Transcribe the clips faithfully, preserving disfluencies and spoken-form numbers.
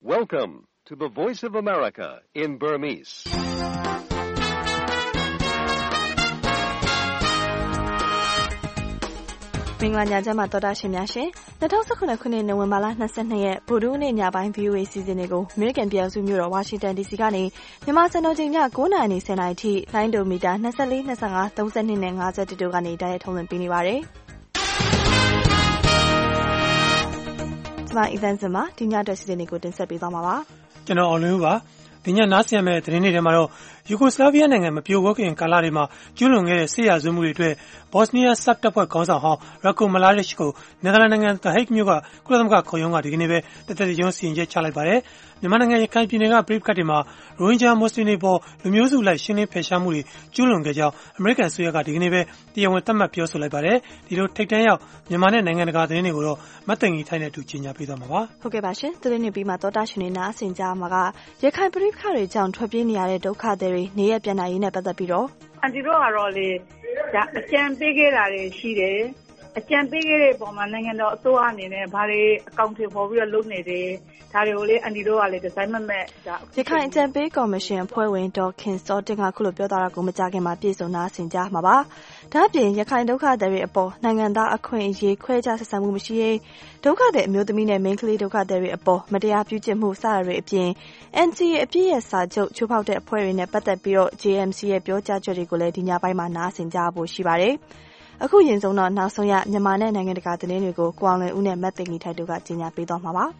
Welcome to the Voice of America in Burmese. ။မင်္ဂလာညချမ်းပါတော်တာရှင်များရှင်။၂၀၁၇ခုနှစ်နိုဝင်ဘာလ၂၂ရက်ဗုဒ္ဓဟူးနေ့ညပိုင်း V O A စီစဉ်တွေကိုအမေရိကန်ပြည်ထောင်စုမြို့တော်ဝါရှင်တန် D C ကနေမြန်မာစံတော်ချိန်ည၉နာရီနဲ့၁၀နာရီထိလိုင်းဒိုမီတာ၂၄၊၂၅၊၃၂နဲ့၅၁တို့ကနေတိုက်ရိုက်ထုတ်လွှင့်ပေးနေပါတယ်။ကျွန်မ Event မှာဒီညအတွက်စီစဉ်တွေကိုတင်ဆက်ပေးသွားမှာပါ။ကျွန်တော်အောင်လွင်ဦးပါ။ဒီညနားဆင်ရမယ့်သတင်းတွေထဲမှာတော့ယူဂိုစလာဗီးယားနိုင်ငံမပြိုကွဲခင်ကာလတွေမှာကျူးလွန်ခဲ့တဲ့စစ်ရာဇဝတ်မှုတွေအတွက်ဘော့စနီးယားဆပ်တပ်ဖွဲ့ခေါင်းဆောင်ဟောင်းရာကိုမလာရစ်ကိုနယ်သာလန်နိုင်ငံThe Hagueမြို့ကကုလသမဂ္ဂခုံရုံးကဒီကနေ့ပဲတသက်တကျွန်းစီရင်ချက်ချလိုက်ပါတယ်။မြန်မာနိုင်ငံရခိုင်ပြည်နယ်ကပြည်ပခတ်တွေမှာရိုဟင်ဂျာမွတ်စလင်တွေပေါ်လူမျိုးစုလိုက်ရှင်းလင်းဖယ်ရှားမှုတွေကျူးလွန်ခဲ့ကြောင်းအမေရိကန်အစိုးရကဒီကနေ့ပဲတရားဝင်သတ်မှတ်ပြောဆိုလိုက်ပါတယ်။ဒီလိုထိပ်တန်းရောက်မြန်မာနဲ့နိုင်ငံတကာသတင်းတွေကိုတော့မတ်တင်ကြီးထိုင်းနဲ့အတူကြီးညာပေးသွားမှာပါ။ဟုတ်ကဲ့ပါရှင်။သတင်းတွေပြီးမှတော်တာရှင်တွေနားဆင်ကြမှာကရခိုင်ပြည်ပခတ်တွေကြောင့်ထွက်ပြေးနေရတဲ့ဒုက္ခသည်တွေနေရပြန်နိုင်ရေးနဲ့ပတ်သက်ပြီးတော့အန်တီတို့ကတော့လေဒါအကြံပေးခဲ့တာတွေရှိတယ်အကြံပေးခဲ့တဲ့ပုံမှာနိုင်ငံတော်အစိုးရအနေနဲ့ဘာတွေအကောင့်တွေပေါ်ပြီးတော့လုပ်နေတယ်ဒါတွေကိုလေအန်တီတို့ကလေဒီဇိုင်းမမဲ့ဒါရခိုင်အကြံပေးကော်မရှင်အဖွဲ့ဝင်ဒေါ်ခင်စောတင်ကခုလိုပြောတာကိုမကြခင်မှာပြည်စုံနာဆင်ကြမှာပါဒါ့အပြင်ရခိုင်ဒုက္ခသည်တွေအပေါ်နိုင်ငံသားအခွင့်အရေးခွဲခြားဆက်ဆံမှုမရှိရေးဒုက္ခသည်အမျိုးသမီးနဲ့မိန်းကလေးဒုက္ခသည်တွေအပေါ်မတရားပြုကျင့်မှုစတာတွေအပြင် N C A အပြည့်ရဲ့စာချုပ်ချိုးဖောက်တဲ့အဖွဲ့တွေနဲ့ပတ်သက်ပြီးတော့ J M C ရဲ့ပြောကြားချက်တွေကိုလည်းဒီညပိုင်းမှာနားဆင်ကြဖို့ရှိပါတယ်အခုရင်ဆုံးတော့နောက်ဆုံးရမြန်မာနဲ့နိုင်ငံတကာသတင်းတွေကိုကိုအောင်လွင်ဦးနဲ့မတ်သိင်ကြီးထိုက်တို့ကကြီးညာပေးသွားမှာပါ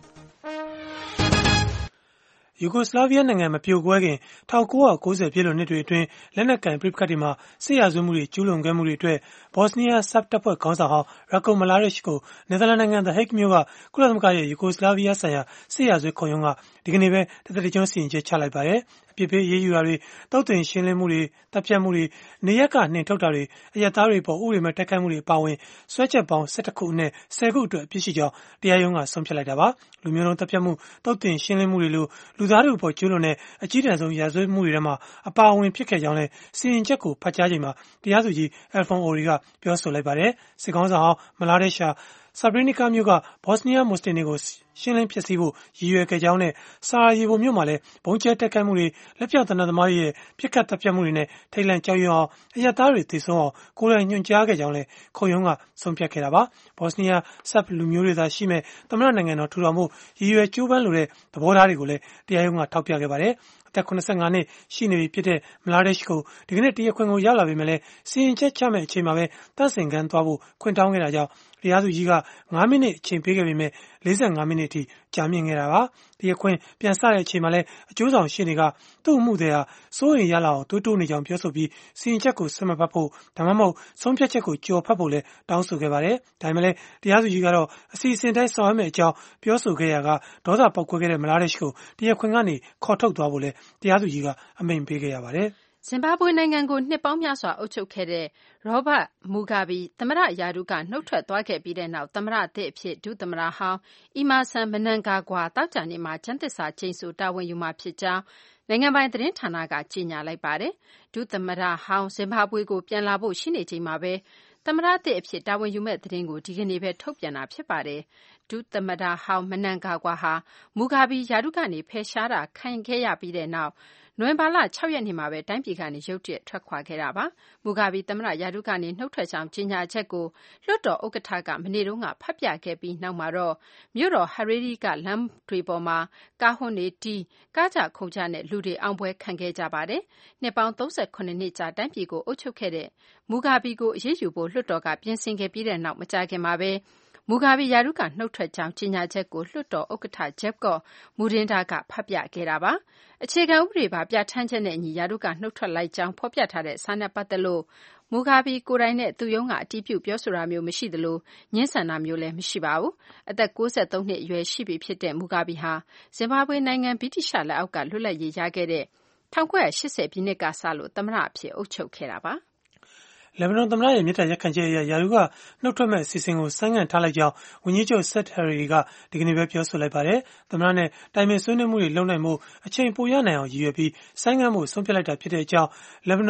ယူဂိုစလာဗီးယားနိုင်ငံမပြိုကွဲခင်၁၉၉၀ပြည့်လွန်နှစ်တွေအတွင်းလက်နက်ကိုင်ပြည်ပခတ်တွေမှာစစ်ရာဇဝတ်မှုတွေကျူးလွန်ခဲ့မှုတွေအတွက်ဘော့စနီးယားဆပ်တပ်ဖွဲ့ခေါင်းဆောင်ဟောင်းရာကိုမလာရစ်ကိုနယ်သာလန်နိုင်ငံ The Hague မြို့ကကုလသမဂ္ဂရဲ့ယူဂိုစလာဗီးယားဆိုင်ရာစစ်ရာဇဝတ်ခုံရုံးကဒီကနေ့ပဲတသက်တကျွန်းစီရင်ချက်ချလိုက်ပါတယ်အပြစ်ပေးအရေးယူတာတွေတောက်တင်ရှင်းလင်းမှုတွေတပ်ဖြတ်မှုတွေနေရက်ကနှင်ထုတ်တာတွေအယက်သားတွေပေါ်ဥပဒေမဲ့တိုက်ခိုက်မှုတွေအပါအဝင်ဆွဲချက်ပေါင်း၁၁ခုနဲ့၁၀ခုအတွက်အပြစ်ရှိကြောင်းတရားရုံးကဆုံးဖြတ်လိုက်တာပါလူမျိုးလုံးတပ်ဖြတ်မှုတောက်တင်ရှင်းလင်းမှုတွေလိုလူသားတွေပေါ်ကျူးလွန်တဲ့အကြီးတန်းဆုံးရာဇဝတ်မှုတွေထဲမှာအပါအဝင်ဖြစ်ခဲ့ကြောင်းလည်းစီရင်ချက်ကိုဖတ်ကြားချိန်မှာတရားသူကြီးအယ်ဖွန်အိုရီကပြောဆိုလိုက်ပါတယ်စစ်ကောင်းဆောင်ဟောင်းမလာဒက်ရှာဆာဘရီနီကာမြို့ကဘော့စနီးယားမွတ်စလင်တွေကိုရှင်းလင်းဖျက်ဆီးဖို့ရည်ရွယ်ခဲ့ကြောင်းနဲ့ဆာရာယေဗိုမြို့မှာလည်းဘုံကျဲတက်ခိုက်မှုတွေလက်ပြသနသမားတွေရဲ့ပြစ်ခတ်တပ်ဖြတ်မှုတွေနဲ့ထိတ်လန့်ကြောက်ရွံ့အောင်အယက်သားတွေသေဆုံးအောင်ကိုယ်တိုင်ညွှန်ကြားခဲ့ကြောင်းလည်းခုံရုံးကဆုံးဖြတ်ခဲ့တာပါဘော့စနီးယားဆပ်လူမျိုးတွေသာရှိမဲ့သမ္မတနိုင်ငံတော်ထူထောင်မှုရည်ရွယ်ကြိုးပမ်းလိုတဲ့သဘောထားတွေကိုလည်းတရားရုံးကထောက်ပြခဲ့ပါတယ်အသက်၇၅နှစ်ရှိနေပြီဖြစ်တဲ့မလာဒက်ကိုဒီကနေ့တရားခွင်ကိုရောက်လာပေမဲ့လည်းစီရင်ချက်ချမဲ့အချိန်မှာပဲတန့်စင်ခန်းသွားဖို့ခွင့်တောင်းခဲ့တာကြောင့်တရားသူကြီးက၅မိနစ်အချိန်ပေးခဲ့ပေမဲ့၄၅မိနစ်အထိကြာမြင့်ခဲ့တာပါတရားခွင်ပြန်ဆတဲ့အချိန်မှာလည်းအကျိုးဆောင်ရှေ့နေကသူ့အမှုတွေဟာစိုးရိမ်ရလာအောင်တိုးတိုးနေကြောင်းပြောဆိုပြီးစီရင်ချက်ကိုဆက်မဖတ်ဖို့ဒါမှမဟုတ်ဆုံးဖြတ်ချက်ကိုကြော်ဖတ်ဖို့လည်းတောင်းဆိုခဲ့ပါတယ်ဒါပေမဲ့လည်းတရားသူကြီးကတော့အစီအစဉ်တိုင်းဆောင်ရွက်မယ့်အကြောင်းပြောဆိုခဲ့ရကဒေါသပေါက်ကွဲခဲ့တဲ့မလာဒက်ကိုတရားခွင်ကနေခေါ်ထုတ်သွားဖို့လည်းတရားသူကြီးကအမိန့်ပေးခဲ့ရပါတယ်ဇင်ဘာဘွေနိုင်ငံကိုနှစ်ပေါင်းများစွာအုပ်ချုပ်ခဲ့တဲ့ရောဘတ်မူဂါဘီသမ္မတရာထူးကနှုတ်ထွက်သွားခဲ့ပြီးတဲ့နောက်သမ္မတသစ်အဖြစ်ဒုသမ္မတဟောင်းအီမာဆန်မနန်ဂါကွာတောက်ကြနေမှာကျန်းသစ္စာကျိန်ဆိုတာဝန်ယူမှာဖြစ်ကြောင်းနိုင်ငံပိုင်သတင်းဌာနကကြေညာလိုက်ပါတယ်ဒုသမ္မတဟောင်းဇင်ဘာဘွေကိုပြန်လာဖို့ရှိနေချိန်မှာပဲသမ္မတသစ်အဖြစ်တာဝန်ယူမဲ့သတင်းကိုဒီကနေ့ပဲထုတ်ပြန်တာဖြစ်ပါတယ်ဒုသမ္မတဟောင်းမနန်ဂါကွာဟာမူဂါဘီရာထူးကနေဖယ်ရှားတာခံခဲ့ရပြီးတဲ့နောက်နိုဝင်ဘာလ၆ရက်နေ့မှာပဲတိုင်းပြည်ကနေရုတ်တရက်ထွက်ခွာခဲ့တာပါမူဂါဘီသမ္မတရာထူးကနေနှုတ်ထွက်ကြောင်းကြေညာချက်ကိုလွှတ်တော်ဥက္ကဋ္ဌကမနေ့တုန်းကဖတ်ပြခဲ့ပြီးနောက်မှာတော့မြို့တော်ဟာရီရီကလမ်းတွေပေါ်မှာကားဟွန်းတွေတီးကားကြခုန်ကြနဲ့လူတွေအောင်ပွဲခံခဲ့ကြပါတယ်နှစ်ပေါင်း၃၈နှစ်ကြာတိုင်းပြည်ကိုအုပ်ချုပ်ခဲ့တဲ့မူဂါဘီကိုအရေးယူဖို့လွှတ်တော်ကပြင်ဆင်ခဲ့ပြီးတဲ့နောက်မကြာခင်မှာပဲမူဂါဘီရာထူးကနှုတ်ထွက်ကြောင်းကြေညာချက်ကိုလွှတ်တော်ဥက္ကဋ္ဌဂျက်ကော့မူရင်ဒါကဖတ်ပြခဲ့တာပါအခြေခံဥပဒေပါပြဋ္ဌာန်းချက်နဲ့အညီရာထူးကနှုတ်ထွက်လိုက်ကြောင်းဖော်ပြထားတဲ့စာနဲ့ပတ်သက်လို့မူဂါဘီကိုယ်တိုင်နဲ့သူရုံးကအတည်ပြုပြောဆိုတာမျိုးမရှိသလိုညှင်းဆန်တာမျိုးလည်းမရှိပါဘူးအသက်၉၃နှစ်အရွယ်ရှိပြီဖြစ်တဲ့မူဂါဘီဟာဇင်ဘာဘွေနိုင်ငံဗြိတိရှလက်အောက်ကလွတ်လပ်ရေးရခဲ့တဲ့၁၉၈၀ပြည့်နှစ်ကစလို့သမ္မတအဖြစ်အုပ်ချုပ်ခဲ့တာပါလက်ဘနွန်သမ္မတရဲ့မြစ်တာရက်ခံချက်အရယာရုကနှုတ်ထွက်မဲ့အစီအစဉ်ကိုဆိုင်းငံ့ထားလိုက်ကြောင်းဝန်ကြီးချုပ်ဆက်ဟရီကဒီကနေ့ပဲပြောဆိုလိုက်ပါတယ်။သမ္မတနဲ့တိုင်ပင်ဆွေးနွေးမှုတွေလုပ်နိုင်မှုအချိန်ပိုရနိုင်အောင်ရည်ရွယ်ပြီးဆိုင်းငံ့မှုဆုံးဖြတ်လိုက်တာဖြစ်တဲ့အကြောင်းလက်ဘနွန်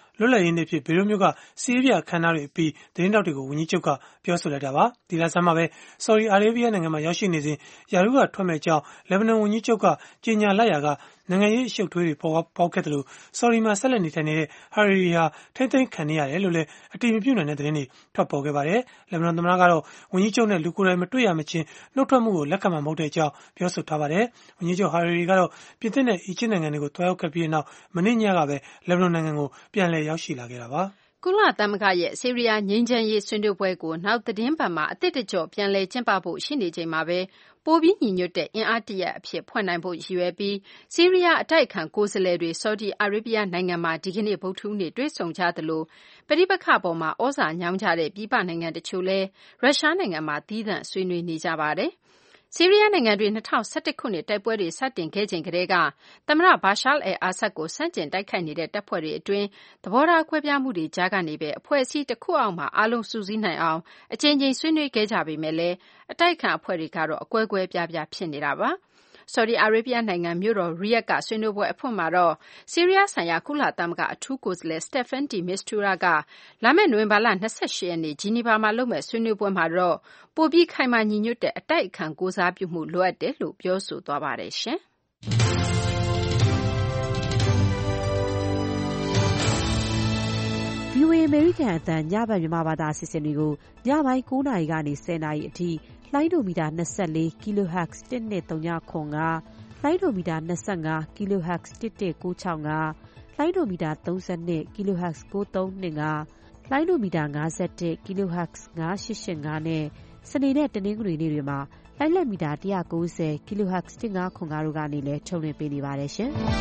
လွတ်လပ်ရေးနေ့ဖြစ်ဘေရွတ်မြို့ကစီးရီးယားခမ်းနားတွေပြီးသတင်းတောက်တွေကိုဝန်ကြီးချုပ်ကပြောဆိုလိုက်တာပါဒီလဆန်းမှာပဲဆော်ဒီအာရေဗီးယားနိုင်ငံမှာရောက်ရှိနေစဉ်ယာရုကထွက်မဲ့ကြောင်းလက်ဘနွန်ဝန်ကြီးချုပ်ကကြေညာလိုက်ရာကနိုင်ငံရေးအရှုပ်ထွေးတွေပေါ်ပေါက်ခဲ့တယ်လို့ဆော်ဒီမှာဆက်လက်နေထိုင်နေတဲ့ဟာရီရီဟာထိမ့်သိမ်းခံနေရတယ်လို့လည်းအတိအပြုနိုင်တဲ့သတင်းတွေထွက်ပေါ်ခဲ့ပါတယ်လက်ဘနွန်သမ္မတကတော့ဝန်ကြီးချုပ်နဲ့လူကိုယ်တိုင်မတွေ့ရမချင်းနှုတ်ထွက်မှုကိုလက်ခံမှာမဟုတ်တဲ့အကြောင်းပြောဆိုထားပါတယ်ဝန်ကြီးချုပ်ဟာရီရီကတော့ပြင်သစ်နဲ့အီဂျစ်နိုင်ငံတွေကိုတွားရောက်ခဲ့ပြီးနောက်မနေ့ညကပဲလက်ဘနွန်နိုင်ငံကိုပြန်လည်ရောက်ရှိလာခဲ့တာပါကုလသမဂ္ဂရဲ့ဆီးရီးယားငြိမ်းချမ်းရေးဆွေးနွေးပွဲကိုနောက်သတင်းပတ်မှာအသစ်တကြော့ပြန်လည်ကျင်းပဖို့ရှိနေချိန်မှာပဲပိုပြီးညီညွတ်တဲ့အင်အားတရက်အဖြစ်ဖွင့်နိုင်ဖို့ရည်ရွယ်ပြီးဆီးရီးယားအတိုက်အခံကိုယ်စားလှယ်တွေဆော်ဒီအာရေဗီးယားနိုင်ငံမှာဒီကနေ့ဗုဒ္ဓဟူးနေ့တွေ့ဆုံကြသလိုပဋိပက္ခပေါ်မှာဩဇာညောင်းကြတဲ့ပြည်ပနိုင်ငံတချို့လည်းရုရှားနိုင်ငံမှာသီးသန့်ဆွေးနွေးနေကြပါတယ်ဆီးရီးယားနိုင်ငံတွင်၂၀၁၁ခုနှစ်တိုက်ပွဲတွေစတင်ခဲ့ချိန်ကတည်းကသမ္မတဘာရှားအယ်အာဆတ်ကိုဆန့်ကျင်တိုက်ခိုက်နေတဲ့တပ်ဖွဲ့တွေအတွင်းသဘောထားကွဲပြားမှုတွေကြားကနေပဲအဖွဲ့အစည်းတစ်ခုအောက်မှာအားလုံးစုစည်းနိုင်အောင်အကြိမ်ကြိမ်ဆွေးနွေးခဲ့ကြပေမဲ့လည်းအတိုက်အခံအဖွဲ့တွေကတော့အကွဲကွဲပြားပြားဖြစ်နေတာပါဆော်ဒီအာရေဗီးယားနိုင်ငံမြို့တော်ရီယက်ကဆွေးနွေးပွဲအဖွင့်မှာတော့ဆီးရီးယားဆိုင်ရာကုလသမဂ္ဂအထူးကိုယ်စားလှယ်စတက်ဖန်တီမစ္စတူရာကလာမယ့်နိုဝင်ဘာလ၂၈ရက်နေ့ဂျီနီဗာမှာလုပ်မဲ့ဆွေးနွေးပွဲမှာတော့ပိုပြီးခိုင်မာညီညွတ်တဲ့အတိုက်အခံကိုစားပြုမှုလိုအပ်တယ်လို့ပြောဆိုသွားပါတယ်ရှင်။ဗွီအိုအေ American အသံညဘက်မြန်မာဘာသာအစီအစဉ်တွေကိုညပိုင်း၉နာရီကနေ၁၀နာရီအထိလိုင်းဒိုမီတာ၂၄ kilohertz တစ်နှစ်၃ညခွန်၅လိုင်းဒိုမီတာ၂၅ kilohertz တစ်တစ်၉၆၅လိုင်းဒိုမီတာ၃၂ kilohertz ၉၃၂၅လိုင်းဒိုမီတာ၅၁ kilohertz ၅၈၈၅နဲ့စနေနဲ့တနင်္ဂနွေနေ့တွေမှာလိုင်းလက်မီတာ၁၉၀ kilohertz တစ်၅ခွန်၅တို့ကနေလည်းထုတ်လွှင့်ပေးနေပါတယ်ရှင်။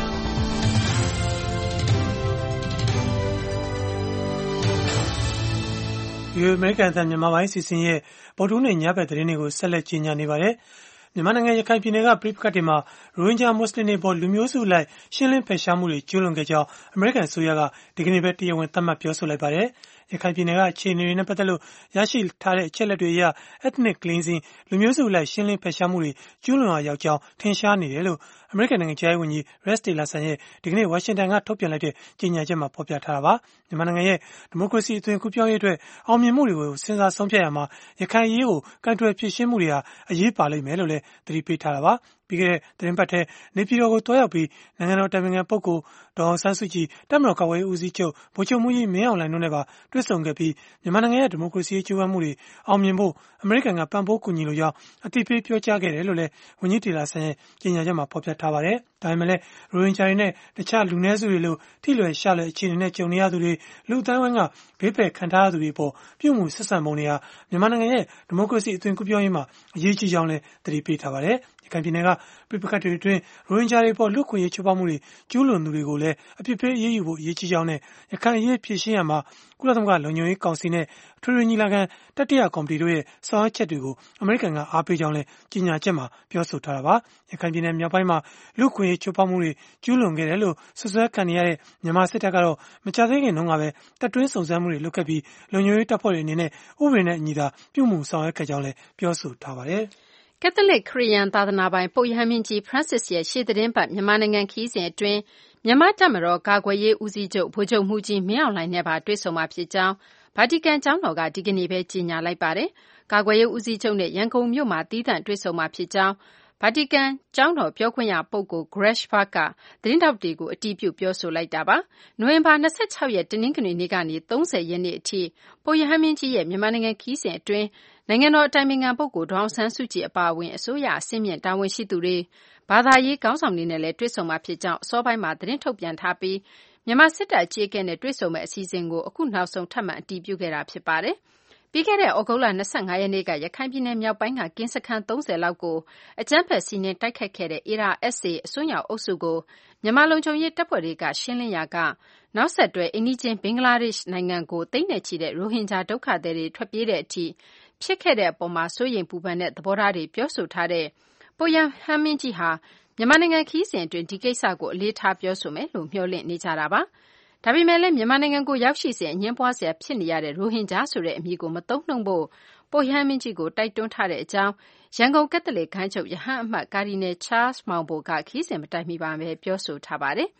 ဒီအမေရိကန်အသံမြန်မာပိုင်းစီစဉ်ရဲ့ဗုဒ္ဓဟူးနေ့ညဘက်သတင်းတွေကိုဆက်လက်ကြီးညာနေပါတယ်။မြန်မာနိုင်ငံရခိုင်ပြည်နယ်ကပြည်ပခတ်တွေမှာရိုဟင်ဂျာမွတ်စလင်တွေပေါ်လူမျိုးစုလိုက်ရှင်းလင်းဖယ်ရှားမှုတွေကျူးလွန်ခဲ့ကြောင်းအမေရိကန်အစိုးရကဒီကနေ့ပဲတရားဝင်သတ်မှတ်ပြောဆိုလိုက်ပါတယ်။ရခိုင်ပြည်နယ်ကအခြေအနေတွေနဲ့ပတ်သက်လို့ရရှိထားတဲ့အချက်အလက်တွေအရ ethnic cleansing လူမျိုးစုလိုက်ရှင်းလင်းဖယ်ရှားမှုတွေကျူးလွန်ရာရောက်ကြောင်းထင်ရှားနေတယ်လို့အမေရိကန်နိုင်ငံခြားရေးဝန်ကြီး Rex Tillerson ရဲ့ဒီကနေ့ဝါရှင်တန်ကထုတ်ပြန်လိုက်တဲ့ကြေညာချက်မှာဖော်ပြထားတာပါ။မြန်မာနိုင်ငံရဲ့ဒီမိုကရေစီအသွင်ကူးပြောင်းရေးအတွက်အောင်မြင်မှုတွေကိုစဉ်းစားဆုံးဖြတ်ရမှာရခိုင်ရေးကိုကန်ထွယ်ဖြည့်ရှင်းမှုတွေဟာအရေးပါလိမ့်မယ်လို့လည်းသတိပေးထားတာပါ။ပြီးခဲ့တဲ့သတင်းပတ်ထဲနေပြည်တော်ကိုတွားရောက်ပြီးနိုင်ငံတော်တိုင်ပင်ခံပုဂ္ဂိုလ်ဒေါ်အောင်ဆန်းစုကြည်တပ်မတော်ကာကွယ်ရေးဦးစီးချုပ်ဗိုလ်ချုပ်မှူးကြီးမင်းအောင်လှိုင်တို့နဲ့ပါတွေ့ဆုံခဲ့ပြီးမြန်မာနိုင်ငံရဲ့ဒီမိုကရေစီကြိုးပမ်းမှုတွေအောင်မြင်ဖို့အမေရိကန်ကပံ့ပိုးကူညီလိုကြောင်းအသိပေးပြောကြားခဲ့တယ်လို့လည်းဝန်ကြီးတီလာဆန်ရဲ့ကြေညာချက်မှာဖော်ပြထားပါတယ်။ဒါပေမဲ့လည်းရိုဟင်ဂျာတွေနဲ့တခြားလူနည်းစုတွေလို့ထိလွယ်ရှလွယ်အခြေအနေနဲ့ကြုံနေရသူတွေလူအတိုင်းဝိုင်းကဘေးပယ်ခံထားရသူတွေပေါ်ပြုမှုဆက်ဆံပုံတွေဟာမြန်မာနိုင်ငံရဲ့ဒီမိုကရေစီအသွင်ကူးပြောင်းရေးမှာအရေးကြီးကြောင်းလည်းသတိပေးထားပါတယ်။ရခိုင်ပြည်နယ်ကပြည်ပခတ်တွေအတွင်းရိုဟင်ဂျာတွေပေါ်လူခွင့်ရေးချိုးဖောက်မှုတွေကျူးလွန်သူတွေကိုလည်းအပြစ်ပေးအရေးယူဖို့အရေးကြီးကြောင်းနဲ့ရခိုင်အရေးဖြေရှင်းရမှာကုလသမဂ္ဂလုံခြုံရေးကောင်စီနဲ့အထွေထွေညီလာခံတတိယကော်မတီတို့ရဲ့ဆောင်ရွက်ချက်တွေကိုအမေရိကန်ကအားပေးကြောင်းလည်းကြေညာချက်မှာပြောဆိုထားတာပါ။ရခိုင်ပြည်နယ်မြောက်ပိုင်းမှာလူခွင့်ရေးချိုးဖောက်မှုတွေကျူးလွန်ခဲ့တယ်လို့ဆွဆွဲခံနေရတဲ့မြန်မာစစ်တပ်ကတော့မကြာသေးခင်တုန်းကပဲတပ်တွင်းစုံစမ်းမှုတွေလုပ်ခဲ့ပြီးလုံခြုံရေးတပ်ဖွဲ့တွေအနေနဲ့ဥပဒေနဲ့အညီသာပြုမှုဆောင်ရွက်ခဲ့ကြောင်းလည်းပြောဆိုထားပါတယ်။ကက်သလစ်ခရစ်ယာန်သာသနာပိုင်ပုပ်ရဟန်းမင်းကြီး Francis ရဲ့ရှေ့သီတင်းပတ်မြန်မာနိုင်ငံခရီးစဉ်အတွင်းမြန်မာ့တပ်မတော်ကာကွယ်ရေးဦးစီးချုပ်ဗိုလ်ချုပ်မှူးကြီးမင်းအောင်လှိုင်နဲ့ပါတွေ့ဆုံမှာဖြစ်ကြောင်းဗာတီကန်ကျောင်းတော်ကဒီကနေ့ပဲကြေညာလိုက်ပါတယ်။ကာကွယ်ရေးဦးစီးချုပ်နဲ့ရန်ကုန်မြို့မှာသီးသန့်တွေ့ဆုံမှာဖြစ်ကြောင်းဗာတီကန်ကျောင်းတော်ပြောခွင့်ရပုဂ္ဂိုလ် Greg Burke ကသတင်းထောက်တွေကိုအတည်ပြုပြောဆိုလိုက်တာပါ။နိုဝင်ဘာ၂၆ရက်တနင်္ဂနွေနေ့ကနေ၃၀ရက်နေ့အထိပုပ်ရဟန်းမင်းကြီးရဲ့မြန်မာနိုင်ငံခရီးစဉ်အတွင်းနိုင်ငံတော်အတိုင်ပင်ခံပုဂ္ဂိုလ်ဒေါ်အောင်ဆန်းစုကြည်အပါအဝင်အစိုးရအဆင့်မြင့်တာဝန်ရှိသူတွေဘာသာရေးခေါင်းဆောင်တွေနဲ့လည်းတွေ့ဆုံမှာဖြစ်ကြောင်းအစောပိုင်းမှာသတင်းထုတ်ပြန်ထားပြီးမြန်မာစစ်တပ်အကြီးအကဲနဲ့တွေ့ဆုံမဲ့အစီအစဉ်ကိုအခုနောက်ဆုံးထပ်မံအတည်ပြုခဲ့တာဖြစ်ပါတယ်။ပြီးခဲ့တဲ့ဩဂုတ်လ၂၅ရက်နေ့ကရခိုင်ပြည်နယ်မြောက်ပိုင်းကကင်းစခန်း၃၀လောက်ကိုအကြမ်းဖက်စီးနင်းတိုက်ခိုက်ခဲ့တဲ့ အေရာ အက်စ် အေ အစွန်းရောက်အုပ်စုကိုမြန်မာလုံခြုံရေးတပ်ဖွဲ့တွေကရှင်းလင်းရာကနောက်ဆက်တွဲအိမ်နီးချင်းဘင်္ဂလားဒေ့ရှ်နိုင်ငံကိုသိန်းနဲ့ချီတဲ့ရိုဟင်ဂျာဒုက္ခသည်တွေထွက်ပြေးတဲ့အထိဖြစ်ခဲ့တဲ့အပေါ်မှာစိုးရိမ်ပူပန်တဲ့သဘောထားတွေပြောဆိုထားတဲ့ပုပ်ရဟန်းမင်းကြီးဟာမြန်မာနိုင်ငံခရီးစဉ်အတွင်းဒီကိစ္စကိုအလေးထားပြောဆိုမယ်လို့မျှော်လင့်နေကြတာပါ။ဒါပေမဲ့လည်းမြန်မာနိုင်ငံကိုရောက်ရှိစဉ်အငြင်းပွားစရာဖြစ်နေရတဲ့ရိုဟင်ဂျာဆိုတဲ့အမည်ကိုမသုံးနှုန်းဖို့ပုပ်ရဟန်းမင်းကြီးကိုတိုက်တွန်းထားတဲ့အကြောင်းရန်ကုန်ကက်သလစ်ဂိုဏ်းချုပ်ရဟန်းအမတ်ကာဒီနယ်ချားလ်စ်မောင်ဘိုကခရီးစဉ်မတိုင်မီပါပဲပြောဆိုထားပါတယ်။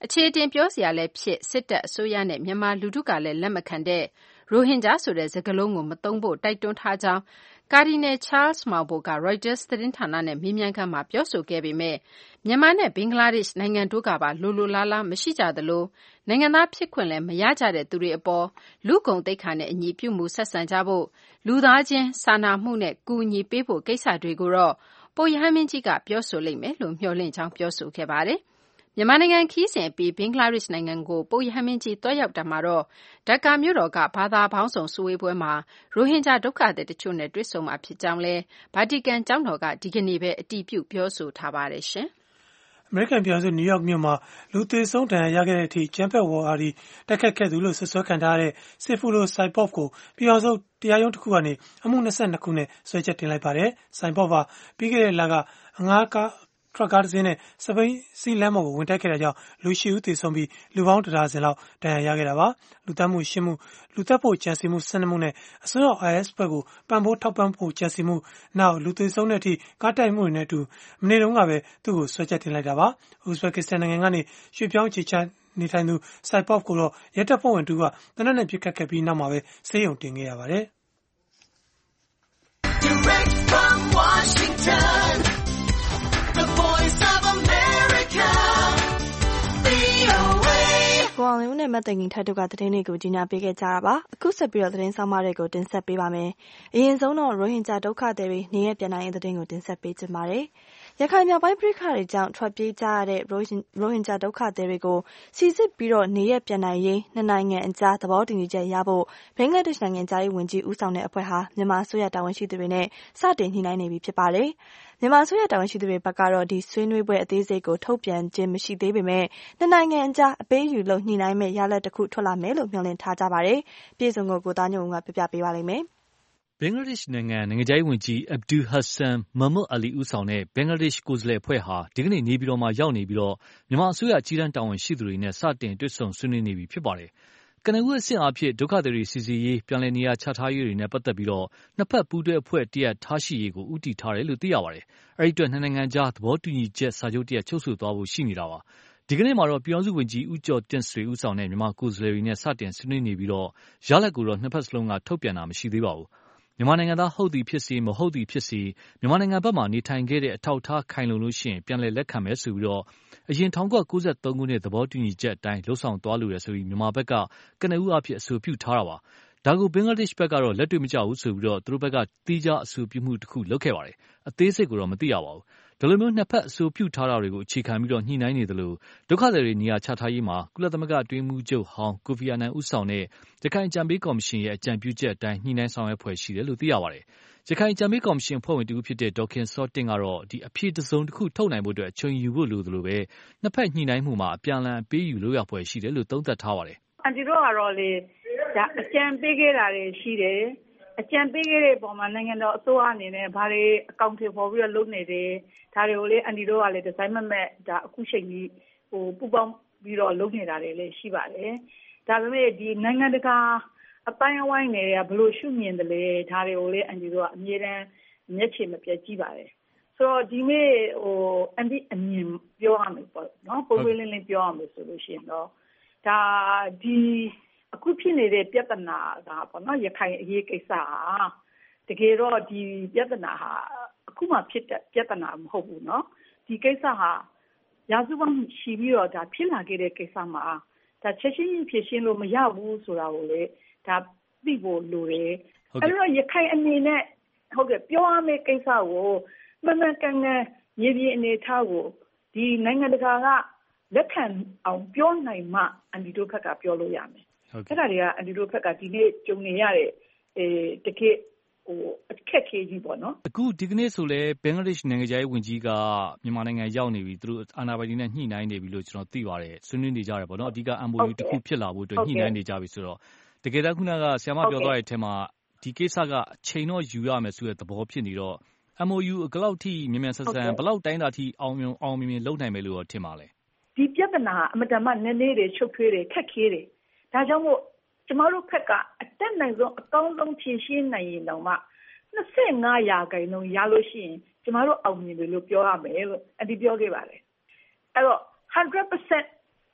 အခြေတင်ပြောစရာလည်းဖြစ်စစ်တပ်အစိုးရနဲ့မြန်မာလူထုကလည်းလက်မခံတဲ့ရိုဟင်ဂျာဆိုတဲ့စကားလုံးကိုမသုံးဖို့တိုက်တွန်းထားကြောင်းကာဒီနယ်ချားလ်စ်မောင်ဘိုက Reuters သတင်းဌာနနဲ့မေးမြန်းခန်းမှာပြောဆိုခဲ့ပေမဲ့မြန်မာနဲ့ဘင်္ဂလားဒေ့ရှ်နိုင်ငံတို့ကပါလိုလိုလားလားမရှိကြသလိုနိုင်ငံသားဖြစ်ခွင့်လည်းမရကြတဲ့သူတွေအပေါ်လူကုန်သိက္ခာနဲ့အညီပြုမှုဆက်ဆံကြဖို့လူသားချင်းစာနာမှုနဲ့ကူညီပေးဖို့ကိစ္စတွေကိုတော့ပိုရဟန်းမင်းကြီးကပြောဆိုလိမ့်မယ်လို့မျှော်လင့်ကြောင်းပြောဆိုခဲ့ပါတယ်မြန်မာနိုင်ငံခီးစဉ်အပြီးဘင်္ဂလားဒေ့ရှ်နိုင်ငံကိုပိုရဟန်းမင်းကြီးတွားရောက်တာမှာတော့ဒါကာမြို့တော်ကဘာသာပေါင်းစုံစုဝေးပွဲမှာရိုဟင်ဂျာဒုက္ခသည်တချို့နဲ့တွေ့ဆုံမှာဖြစ်ကြောင်းလဲဗာတီကန်ကျောင်းတော်ကဒီကနေ့ပဲအတည်ပြုပြောဆိုထားပါတယ်ရှင်အမေရိကန်ပြည်ထောင်စုနယူးယောက်မြို့မှာလူသေဆုံးဒဏ်ရာရခဲ့တဲ့အထိကျန်းဖက်ဝေါ်အားဒီတိုက်ခတ်ခဲ့သူလို့ဆွဆွဲခံထားရတဲ့စစ်ဖူလိုစိုင်ပေါ့ကိုပြည်ထောင်စုတရားရုံးတစ်ခုကနေအမှု၂၂ခုနဲ့ဆွဲချက်တင်လိုက်ပါတယ်။စိုင်ပေါ့ကပြီးခဲ့တဲ့လကအငှားကားထရပ်ကားတစ်စင်းနဲ့စပိန်စီလမ်းပေါ်ကိုဝင်တိုက်ခဲ့တာကြောင့်လူရှိဦးသေဆုံးပြီးလူပေါင်းတဒါဇင်လောက်ဒဏ်ရာရခဲ့တာပါလူသတ်မှုရှင်းမှုလူသတ်ဖို့ကြံစီမှု၁၂မှုနဲ့အစွန်းရောက် I S ဘက်ကိုပံ့ပိုးထောက်ပံ့ဖို့ကြံစီမှုနောက်လူသေဆုံးတဲ့အထိကားတိုက်မှုတွေနဲ့အတူမနေ့တုန်းကပဲသူ့ကိုဆွဲချက်တင်လိုက်တာပါဥဇဘက်ကစ္စတန်နိုင်ငံကနေရွှေ့ပြောင်းခြေချနေထိုင်သူစိုက်ပေါ့ကိုတော့ရဲတပ်ဖွဲ့ဝင်တူကတနက်နဲ့ပြစ်ခတ်ခဲ့ပြီးနောက်မှာပဲဆေးရုံတင်ခဲ့ရပါတယ်Direct from Washington The Voice of America ကိုအောင်လုံးနဲ့မတ်တင်ငင်ထက်တို့ကသတင်းတွေကိုကြီးညာပေးခဲ့ကြတာပါအခုဆက်ပြီးတော့သတင်းဆောင်မတွေကိုတင်ဆက်ပေးပါမယ်အရင်ဆုံးတော့ရိုဟင်ဂျာဒုက္ခသည်တွေနေရပြန်နိုင်တဲ့သတင်းကိုတင်ဆက်ပေးကြပါမယ်ရခိုင်မြောက်ပိုင်းပြည်ခါတွေကြောင့်ထွက်ပြေးကြရတဲ့ရိုဟင်ဂျာဒုက္ခသည်တွေကိုစီစစ်ပြီးတော့နေရပြန်နိုင်ရေးနှစ်နိုင်ငံအကြားသဘောတူညီချက်ရဖို့ဘင်္ဂလားဒေ့ရှ်နိုင်ငံသားရေးဝန်ကြီးဦးဆောင်တဲ့အဖွဲ့ဟာမြန်မာအစိုးရတာဝန်ရှိသူတွေနဲ့စတင်ညှိနှိုင်းနေပြီဖြစ်ပါတယ်မြန်မာအစိုးရတာဝန်ရှိသူတွေဘက်ကတော့ဒီဆွေးနွေးပွဲအသေးစိတ်ကိုထုတ်ပြန်ခြင်းမရှိသေးပေမဲ့နှစ်နိုင်ငံအကြားအပေးအယူလုပ်ညှိနှိုင်းမဲ့ရလဒ်တစ်ခုထွက်လာမယ်လို့မျှော်လင့်ထားကြပါတယ်ပြည်စုံကိုကိုသားညုံကပြပြပေးပါလိမ့်မယ်ဘင်္ဂလားဒေ့ရှ်နိုင်ငံနိုင်ငံခြားရေးဝန်ကြီးအဗ်ဒူဟဆန်မမွတ်အလီဦးဆောင်တဲ့ဘင်္ဂလားဒေ့ရှ်ကိုယ်စားလှယ်အဖွဲ့ဟာဒီကနေ့နေပြည်တော်မှာရောက်နေပြီးတော့မြန်မာအစိုးရအကြီးတန်းတာဝန်ရှိသူတွေနဲ့စတင်တွေ့ဆုံဆွေးနွေးနေပြီဖြစ်ပါတယ်။ကနဦးအဆင့်အားဖြင့်ဒုက္ခသည်တွေစီစီရေးပြန်လည်နေရာချထားရေးတွေနဲ့ပတ်သက်ပြီးတော့နှစ်ဖက်ပူးတွဲအဖွဲ့တရက်ထားရှိရေးကိုဦးတည်ထားတယ်လို့သိရပါတယ်။အဲဒီအတွက်နှစ်နိုင်ငံကြားသဘောတူညီချက်စာချုပ်တရက်ချုပ်ဆိုသွားဖို့ရှိနေတာပါ။ဒီကနေ့မှာတော့ပြည်ထောင်စုဝန်ကြီးဦးကျော်တင့်ဆွေဦးဆောင်တဲ့မြန်မာကိုယ်စားလှယ်တွေနဲ့စတင်ဆွေးနွေးနေပြီးတော့ရလဒ်ကိုတော့နှစ်ဖက်စလုံးကထုတ်ပြန်တာမရှိသေးပါဘူး။မြန်မာနိုင်ငံသားဟုတ်သည်ဖြစ်စေမဟုတ်သည်ဖြစ်စေမြန်မာနိုင်ငံဘက်မှာနေထိုင်ခဲ့တဲ့အထောက်အထားခိုင်လုံလို့ရှိရင်ပြန်လည်လက်ခံမယ်ဆိုပြီးတော့အရင်၁၉၉၃ခုနှစ်သဘောတူညီချက်အတိုင်းလှုပ်ဆောင်သွားလို့ရဆိုပြီးမြန်မာဘက်ကကနဦးအဖြစ်အဆိုပြုထားတာပါ။ဒါကိုဘင်္ဂလားဒေ့ရှ်ဘက်ကတော့လက်တွေ့မကျဘူးဆိုပြီးတော့သူတို့ဘက်ကတီးခြားအဆိုပြုမှုတစ်ခုလုပ်ခဲ့ပါတယ်။အသေးစိတ်ကိုတော့မသိရပါဘူး။ဒီလိုမျိုးနှစ်ဖက်အဆိုပြုထားတာတွေကိုအခြေခံပြီးတော့ညှိနှိုင်းနေသလိုဒုက္ခသည်တွေနေရာချထားရေးမှာကုလသမဂ္ဂအတွင်းမှုချုပ်ဟောင်းကိုဖီအာနန်ဦးဆောင်တဲ့ရခိုင်အကြံပေးကော်မရှင်ရဲ့အကြံပြုချက်အတိုင်းညှိနှိုင်းဆောင်ရွက်ဖွယ်ရှိတယ်လို့သိရပါတယ်။ရခိုင်အကြံပေးကော်မရှင်အဖွဲ့ဝင်တူဖြစ်တဲ့ဒေါက်ခင်စောတင့်ကတော့ဒီအဖြေတစုံတစ်ခုထုတ်နိုင်ဖို့အတွက်အချိန်ယူဖို့လိုသလိုပဲနှစ်ဖက်ညှိနှိုင်းမှုမှာအပြန်အလှန်အပေးယူလို့ရဖွယ်ရှိတယ်လို့သုံးသပ်ထားပါတယ်။အန်တီတို့ကတော့လေဒါအကြံပေးခဲ့တာတွေရှိတယ်။အကြံပေးခဲ့တဲ့ပုံမှာနိုင်ငံတော်အစိုးရအနေနဲ့ဘာတွေအကောင့်တွေပေါ်ပြီးတော့လုပ်နေတယ်ဒါတွေကိုလေအန်တီတို့ကလည်းဒီဇိုင်းမမက်ဒါအခုချိန်ကြီးဟိုပူပေါင်းပြီးတော့လုပ်နေတာတွေလည်းရှိပါတယ်ဒါပေမဲ့ဒီနိုင်ငံတကာအပိုင်းအဝိုင်းတွေကဘလို့ရှုမြင်တယ်လေဒါတွေကိုလေအန်တီတို့ကအမြဲတမ်းမျက်ခြေမပြတ်ကြည့်ပါတယ်ဆိုတော့ဒီနေ့ဟိုအန်တီအမြင်ပြောရမယ်ပေါ့နော်ပုံပွင့်လင်းလင်းပြောရမယ်ဆိုလို့ရှိရင်တော့ဒါဒီအခုဖြစ်နေတဲ့ပြဿနာကပေါ့နော်ရခိုင်အရေးကိစ္စဟာတကယ်တော့ဒီပြဿနာဟာအခုမှဖြစ်တဲ့ပြဿနာမဟုတ်ဘူးเนาะဒီကိစ္စဟာရာစုပေါင်းရှိပြီးတော့ဒါဖြစ်လာခဲ့တဲ့ကိစ္စမှာဒါချက်ချင်းဖြစ်ရှင်းလို့မရဘူးဆိုတာကိုလေဒါသိဖို့လိုတယ်အဲ့တော့ရခိုင်အနေနဲ့ဟုတ်ကဲ့ပြောရမယ့်ကိစ္စကိုမှန်မှန်ကန်ကန်မြေပြင်အနေထားကိုဒီနိုင်ငံတကာကလက်ခံအောင်ပြောနိုင်မှအန်တီတို့ဘက်ကပြောလို့ရမယ်အဲ့ဒါတွေကအန်တီတို့ဘက်ကဒီနေ့ကြုံနေရတဲ့အဲတကယ်ဟိုအခက်ခဲကြီးပေါ့နော်အခုဒီကနေ့ဆိုလဲဘင်္ဂလားဒေ့ရှ်နိုင်ငံခြားရေးဝန်ကြီးကမြန်မာနိုင်ငံရောက်နေပြီသူတို့အာဏာပိုင်တွေနဲ့ညှိနှိုင်းနေပြီလို့ကျွန်တော်သိပါတယ်ဆွေးနွေးနေကြတယ်ပေါ့နော်အဓိက M O U တစ်ခုဖြစ်လာဖို့အတွက်ညှိနှိုင်းနေကြပြီဆိုတော့တကယ်တမ်းခုနကဆရာမပြောသွားတဲ့အထက်မှာဒီကိစ္စကအချိန်တော့ယူရမယ်ဆိုတဲ့သဘောဖြစ်နေတော့ M O U ဘယ်လောက်ထိမြန်မြန်ဆန်ဆန်ဘယ်လောက်တိုင်းတာထိအောင်မြင်အောင်မြင်လုပ်နိုင်မယ်လို့ထင်ပါလဲဒီပြဿနာအမတမနည်းနည်းတွေချုပ်ထွေးတယ်ခက်ခဲတယ်ဒါကြောင့်မို့ကျမတို့ခက်ကအတက်နိုင်ဆုံးအကောင်းဆုံးဖြည့်ရှင်းနိုင်ရင်တော့မှ၂၅ရာခိုင်နှုန်းရလို့ရှိရင်ကျမတို့အောင်မြင်တယ်လို့ပြောရမယ်လို့အဒီပြောခဲ့ပါတယ်အဲ့တော့one hundred percent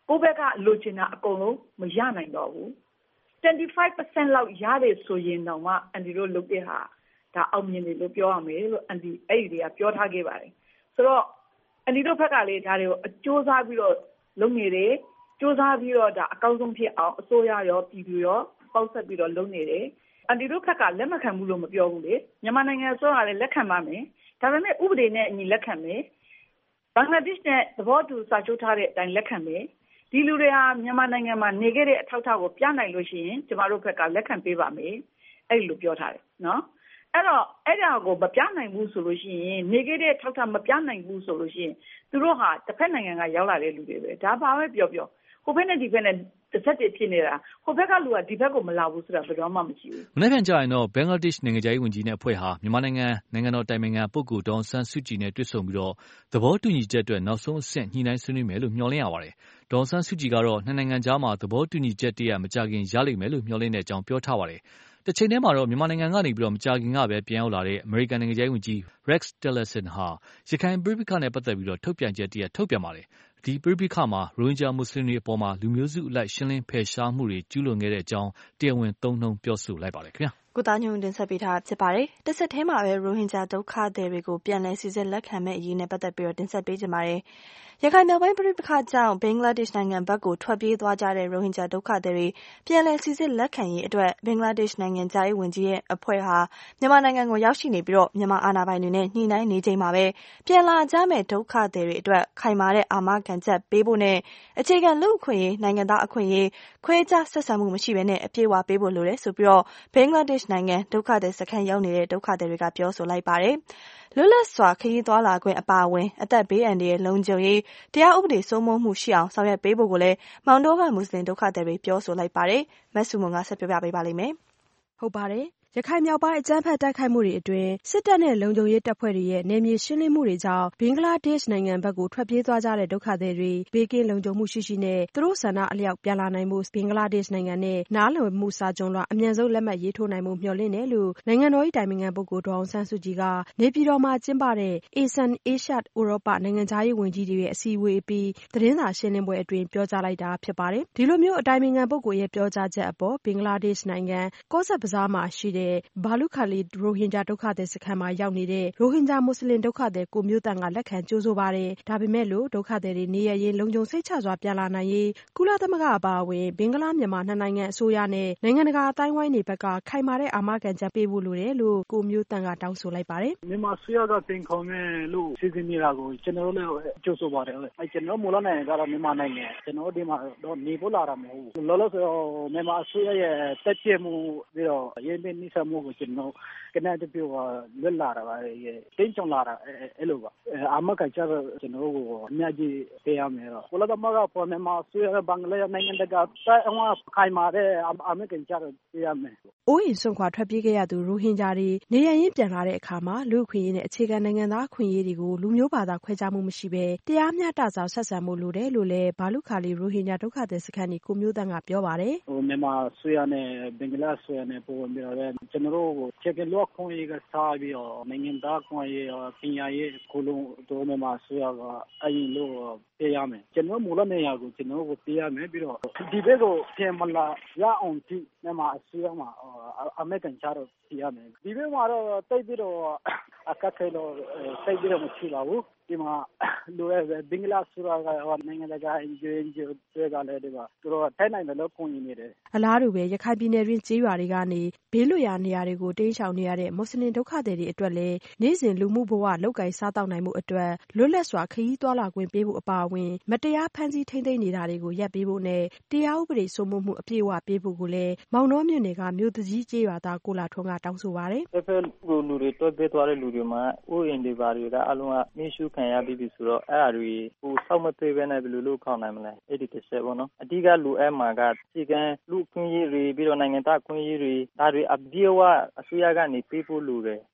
ကိုယ့်ဘက်ကလိုချင်တာအကုန်လုံးမရနိုင်တော့ဘူးtwenty-five percent လောက်ရတယ်ဆိုရင်တော့မှအန်ဒီတို့လုပ်တဲ့ဟာဒါအောင်မြင်တယ်လို့ပြောရမယ်လို့အန်ဒီအဲ့ဒီတွေကပြောထားခဲ့ပါတယ်ဆိုတော့အန်ဒီတို့ဘက်ကလေဒါတွေကိုအကျိုးစားပြီးတော့လုပ်နေတယ်စူးစမ်းပြီးတော့ဒါအကောင်းဆုံးဖြစ်အောင်အစိုးရရောပြည်သူရောပေါက်ဆက်ပြီးတော့လုပ်နေတယ်အန်တီတို့ဘက်ကလက်မခံဘူးလို့မပြောဘူးလေမြန်မာနိုင်ငံအစိုးရလည်းလက်ခံပါမယ်ဒါပေမဲ့ဥပဒေနဲ့အညီလက်ခံမယ်ဘင်္ဂလားဒေ့ရှ်နဲ့သဘောတူစာချုပ်ထားတဲ့အတိုင်းလက်ခံမယ်ဒီလူတွေဟာမြန်မာနိုင်ငံမှာနေခဲ့တဲ့အထောက်အထားကိုပြနိုင်လို့ရှိရင်ကျမတို့ဘက်ကလက်ခံပေးပါမယ်အဲ့လိုပြောထားတယ်နော်အဲ့တော့အဲ့ဒါကိုမပြနိုင်ဘူးဆိုလို့ရှိရင်နေခဲ့တဲ့ထောက်ထားမပြနိုင်ဘူးဆိုလို့ရှိရင်သူတို့ဟာတစ်ဖက်နိုင်ငံကရောက်လာတဲ့လူတွေပဲဒါပါပဲပြောပြောဟိုဘက်နဲ့ဒီဘက်နဲ့တစ်ဆက်တည်းဖြစ်နေတာဟိုဘက်ကလူကဒီဘက်ကိုမလာဘူးဆိုတာဘယ်တော့မှမရှိဘူး။မနေ့ကကြာရင်တော့ဘင်္ဂလားဒေ့ရှ်နိုင်ငံခြားရေးဝန်ကြီးနဲ့အဖွဲ့ဟာမြန်မာနိုင်ငံနိုင်ငံတော်တိုင်ပင်ခံပုဂ္ဂိုလ်ဒေါ်အောင်ဆန်းစုကြည်နဲ့တွေ့ဆုံပြီးတော့သဘောတူညီချက်အတွက်နောက်ဆုံးအဆင့်ညှိနှိုင်းဆွေးနွေးမယ်လို့မျှော်လင့်ရပါတယ်။ဒေါ်အောင်ဆန်းစုကြည်ကတော့နှစ်နိုင်ငံကြားမှာသဘောတူညီချက်တည်းရမကြခင်ရလိမ့်မယ်လို့မျှော်လင့်တဲ့အကြောင်းပြောထားပါတယ်။တစ်ချိန်တည်းမှာတော့မြန်မာနိုင်ငံကနေပြီးတော့မကြာခင်ကပဲပြန်ရောက်လာတဲ့အမေရိကန်နိုင်ငံခြားရေးဝန်ကြီး Rex Tillerson ဟာရခိုင်ပဋိပက္ခနဲ့ပတ်သက်ပြီးတော့ထုတ်ပြန်ချက်တည်းရထုတ်ပြန်ပါတယ်။ဒီပဋိပက္ခမှာရိုဟင်ဂျာမွတ်စလင်တွေအပေါ်မှာလူမျိုးစုအလိုက်ရှင်းလင်းဖယ်ရှားမှုတွေကျူးလွန်ခဲ့တဲ့အကြောင်းတရားဝင်သုံးနှုန်းပြောဆိုလိုက်ပါတယ်ခင်ဗျာကိုသားညွန့်တင်ဆက်ပေးထားဖြစ်ပါတယ်တစ်ဆက်ထဲမှာပဲရိုဟင်ဂျာဒုက္ခသည်တွေကိုပြန်လည်စီစစ်လက်ခံမဲ့အရေးနဲ့ပတ်သက်ပြီးတော့တင်ဆက်ပေးကြပါတယ်ရခိုင်မြောက်ပိုင်းပဋိပက္ခကြောင့်ဘင်္ဂလားဒေ့ရှ်နိုင်ငံဘက်ကိုထွက်ပြေးသွားကြတဲ့ရိုဟင်ဂျာဒုက္ခသည်တွေပြန်လည်စီစစ်လက်ခံရေးအတွက်ဘင်္ဂလားဒေ့ရှ်နိုင်ငံသားရေးဝန်ကြီးရဲ့အဖွဲ့ဟာမြန်မာနိုင်ငံကိုရောက်ရှိနေပြီးတော့မြန်မာအာဏာပိုင်တွေနဲ့ညှိနှိုင်းနေချိန်မှာပဲပြန်လာကြမဲ့ဒုက္ခသည်တွေအတွက်ခိုင်မာတဲ့အာမခံချက်ပေးဖို့နဲ့အခြေခံလူ့အခွင့်အရေးနိုင်ငံသားအခွင့်အရေးခွဲခြားဆက်ဆံမှုမရှိဘဲနဲ့အပြည့်အဝပေးဖို့လိုတယ်ဆိုပြီးတော့ဘင်္ဂလားဒေ့ရှ်နိုင်ငံဒုက္ခသည်စခန်းရောက်နေတဲ့ဒုက္ခသည်တွေကပြောဆိုလိုက်ပါတယ်လွတ်လပ်စွာခရီးသွားလာခွင့်အပါအဝင်အသက်ဘေးအန္တရာယ်လုံခြုံရေးတရားဥပဒေစိုးမိုးမှုရှိအောင်ဆောင်ရွက်ပေးဖို့ကိုလည်းမောင်တောကမွတ်စလင်ဒုက္ခသည်တွေပြောဆိုလိုက်ပါတယ်မဆုမွန်ကဆက်ပြောပြပေးပါလိမ့်မယ်ဟုတ်ပါတယ်ရခိုင်မြောက်ပိုင်းအကြမ်းဖက်တိုက်ခိုက်မှုတွေအတွင်းစစ်တပ်နဲ့လုံခြုံရေးတပ်ဖွဲ့တွေရဲ့နယ်မြေရှင်းလင်းမှုတွေကြောင့်ဘင်္ဂလားဒေ့ရှ်နိုင်ငံဘက်ကိုထွက်ပြေးသွားကြတဲ့ဒုက္ခသည်တွေဘေးကင်းလုံခြုံမှုရှိရှိနဲ့သူတို့ဆန္ဒအလျောက်ပြန်လာနိုင်မှုဘင်္ဂလားဒေ့ရှ်နိုင်ငံနဲ့နားလည်မှုစာချုပ်လွှာအမြန်ဆုံးလက်မှတ်ရေးထိုးနိုင်မှုမျှော်လင့်တယ်လို့နိုင်ငံတော်၏တိုင်ပင်ခံပုဂ္ဂိုလ်ဒေါ်အောင်ဆန်းစုကြည်ကနေပြည်တော်မှာကျင်းပတဲ့ အေဆန် Asia ဥရောပနိုင်ငံခြားရေးဝန်ကြီးတွေရဲ့အစည်းအဝေးအပြီးသတင်းစာရှင်းလင်းပွဲအတွင်းပြောကြားလိုက်တာဖြစ်ပါတယ်ဒီလိုမျိုးအတိုင်ပင်ခံပုဂ္ဂိုလ်ရဲ့ပြောကြားချက်အပေါ်ဘင်္ဂလားဒေ့ရှ်နိုင်ငံကော့ဆက်ဘဇားမှာရှိတဲ့ဘာလုခါရိုဟင်ဂျာဒုက္ခသည်စခန်းမှာရောက်နေတဲ့ရိုဟင်ဂျာမွတ်စလင်ဒုက္ခသည်ကိုမျိုးတန်ကလက်ခံကြိုးဆိုပါတယ်ဒါပေမဲ့လို့ဒုက္ခသည်တွေနေရရင်လုံခြုံစိတ်ချစွာပြန်လာနိုင်ရေးကုလသမဂ္ဂအပါအဝင်ဘင်္ဂလားမြန်မာနှစ်နိုင်ငံအစိုးရနဲ့နိုင်ငံတကာအတိုင်းဝိုင်းတွေဘက်ကခိုင်မာတဲ့အာမခံချက်ပေးဖို့လိုတယ်လို့ကိုမျိုးတန်ကတောင်းဆိုလိုက်ပါတယ်မြန်မာအစိုးရကတင်ခေါ်မယ်လို့စီစဉ်နေတာကိုကျွန်တော်တို့လည်းကြိုဆိုပါတယ်အဲကျွန်တော်မူလနိုင်ငံကတော့မြန်မာနိုင်ငံကျွန်တော်ဒီမှာတော့နေဖို့လာတာမဟုတ်ဘူးလောလောဆယ်မြန်မာအစိုးရရဲ့တက်ပြမှုပြီးတော့ရင်းနှီးနှိစက်မှုကိုကျွန်တော်ကနေတပြိုလွတ်လာတာပါတင်းချောင်လာတာအဲ့လိုပါအာမခံချက်ကျွန်တော်ကိုအများကြီးပေးရမယ်တော့ကုလသမဂ္ဂပေါ်မြန်မာဆွေးနွေးဘင်္ဂလားနိုင်ငံတကာအဝခိုင်မာတဲ့အာမခံချက်ပေးရမယ်အိုးအိမ်စွန့်ခွာထွက်ပြေးခဲ့ရသူရိုဟင်ဂျာတွေနေရရင်ပြန်လာတဲ့အခါမှာလူ့အခွင့်အရေးနဲ့အခြေခံနိုင်ငံသားအခွင့်အရေးတွေကိုလူမျိုးဘာသာခွဲခြားမှုမရှိဘဲတရားမျှတစွာဆက်ဆံမှုလိုတယ်လို့လည်းဘာလုခါလီရိုဟင်ဂျာဒုက္ခသည်စခန်းကြီးကိုမျိုးတန်းကပြောပါတယ်ဟိုမြန်မာဆွေးရနဲ့ဘင်္ဂလားဆွေးရနဲ့ပုံပြီးတော့ကျွန်တော်တို့ချက်ကေလောခွင့်ရေးကစားပြီးတော့နိုင်ငံသားခွင့်ရေးပညာရေးကိုလုံးတို့မြန်မာဆွေးရကအရင်လို့ပေးရမယ်ကျွန်တော်မူလနေရာကိုကျွန်တော်ကိုပေးရမယ်ပြီးတော့ဒီဘက်ကိုပြန်မလာရအောင်ကြည့်မြန်မာအစိုးရမှာအမေကန်ချတော့ပြရမယ်ဒီဘက်မှာတော့တိတ်ပြီးတော့အခက်ခဲတော့စိတ်ပြီးတော့မရှိပါဘူးဒီမှာလူရဲ့ဘင်္ဂလားဆိုတော့နိုင်ငံတကာ N G O တွေကလည်းဒီမှာသူတို့ထိုင်နိုင်တယ်လို့ပုံရနေတယ်အလားတူပဲရခိုင်ပြည်နယ်တွင်းကြေးရွာတွေကနေဘေးလွတ်ရာနေရာတွေကိုတင်းရှောင်နေရတဲ့မွတ်စလင်ဒုက္ခသည်တွေအတွက်လည်းနေ့စဉ်လူမှုဘဝလောက်ကိုင်စားတောက်နိုင်မှုအတွက်လွတ်လပ်စွာခရီးသွားလာခွင့်ပေးဖို့အပါအဝင်မတရားဖမ်းဆီးထိန်းသိမ်းနေတာတွေကိုရပ်ပေးဖို့နဲ့တရားဥပဒေစိုးမိုးမှုအပြည့်အဝပေးဖို့ကိုလည်းမောင်နှောမြို့နယ်ကမြို့သူကြီးကြေးရွာသားကိုလာထွန်းကတောင်းဆိုပါတယ်။တစ်ဖက်လူတွေတွဲပေးသွားတဲ့လူတွေမှာဥယျာဉ်တွေဘာတွေကအလုံးကမင်းရှုခံရပြီးပြီဆိုတော့အဲ့အရာတွေဟိုစောက်မပေးဘဲနဲ့ဘယ်လိုလုပ်ခေါနိုင်မလဲအဲ့ဒီတစ်ချက်ပေါ့နော်အဓိကလူအဲမှာကစီကံလူခွင့်ရေးတွေပြီးတော့နိုင်ငံသားခွင့်ရေးတွေဒါတွေအပြည့်အဝအစိုးရကနေပေးဖို့လိုတယ်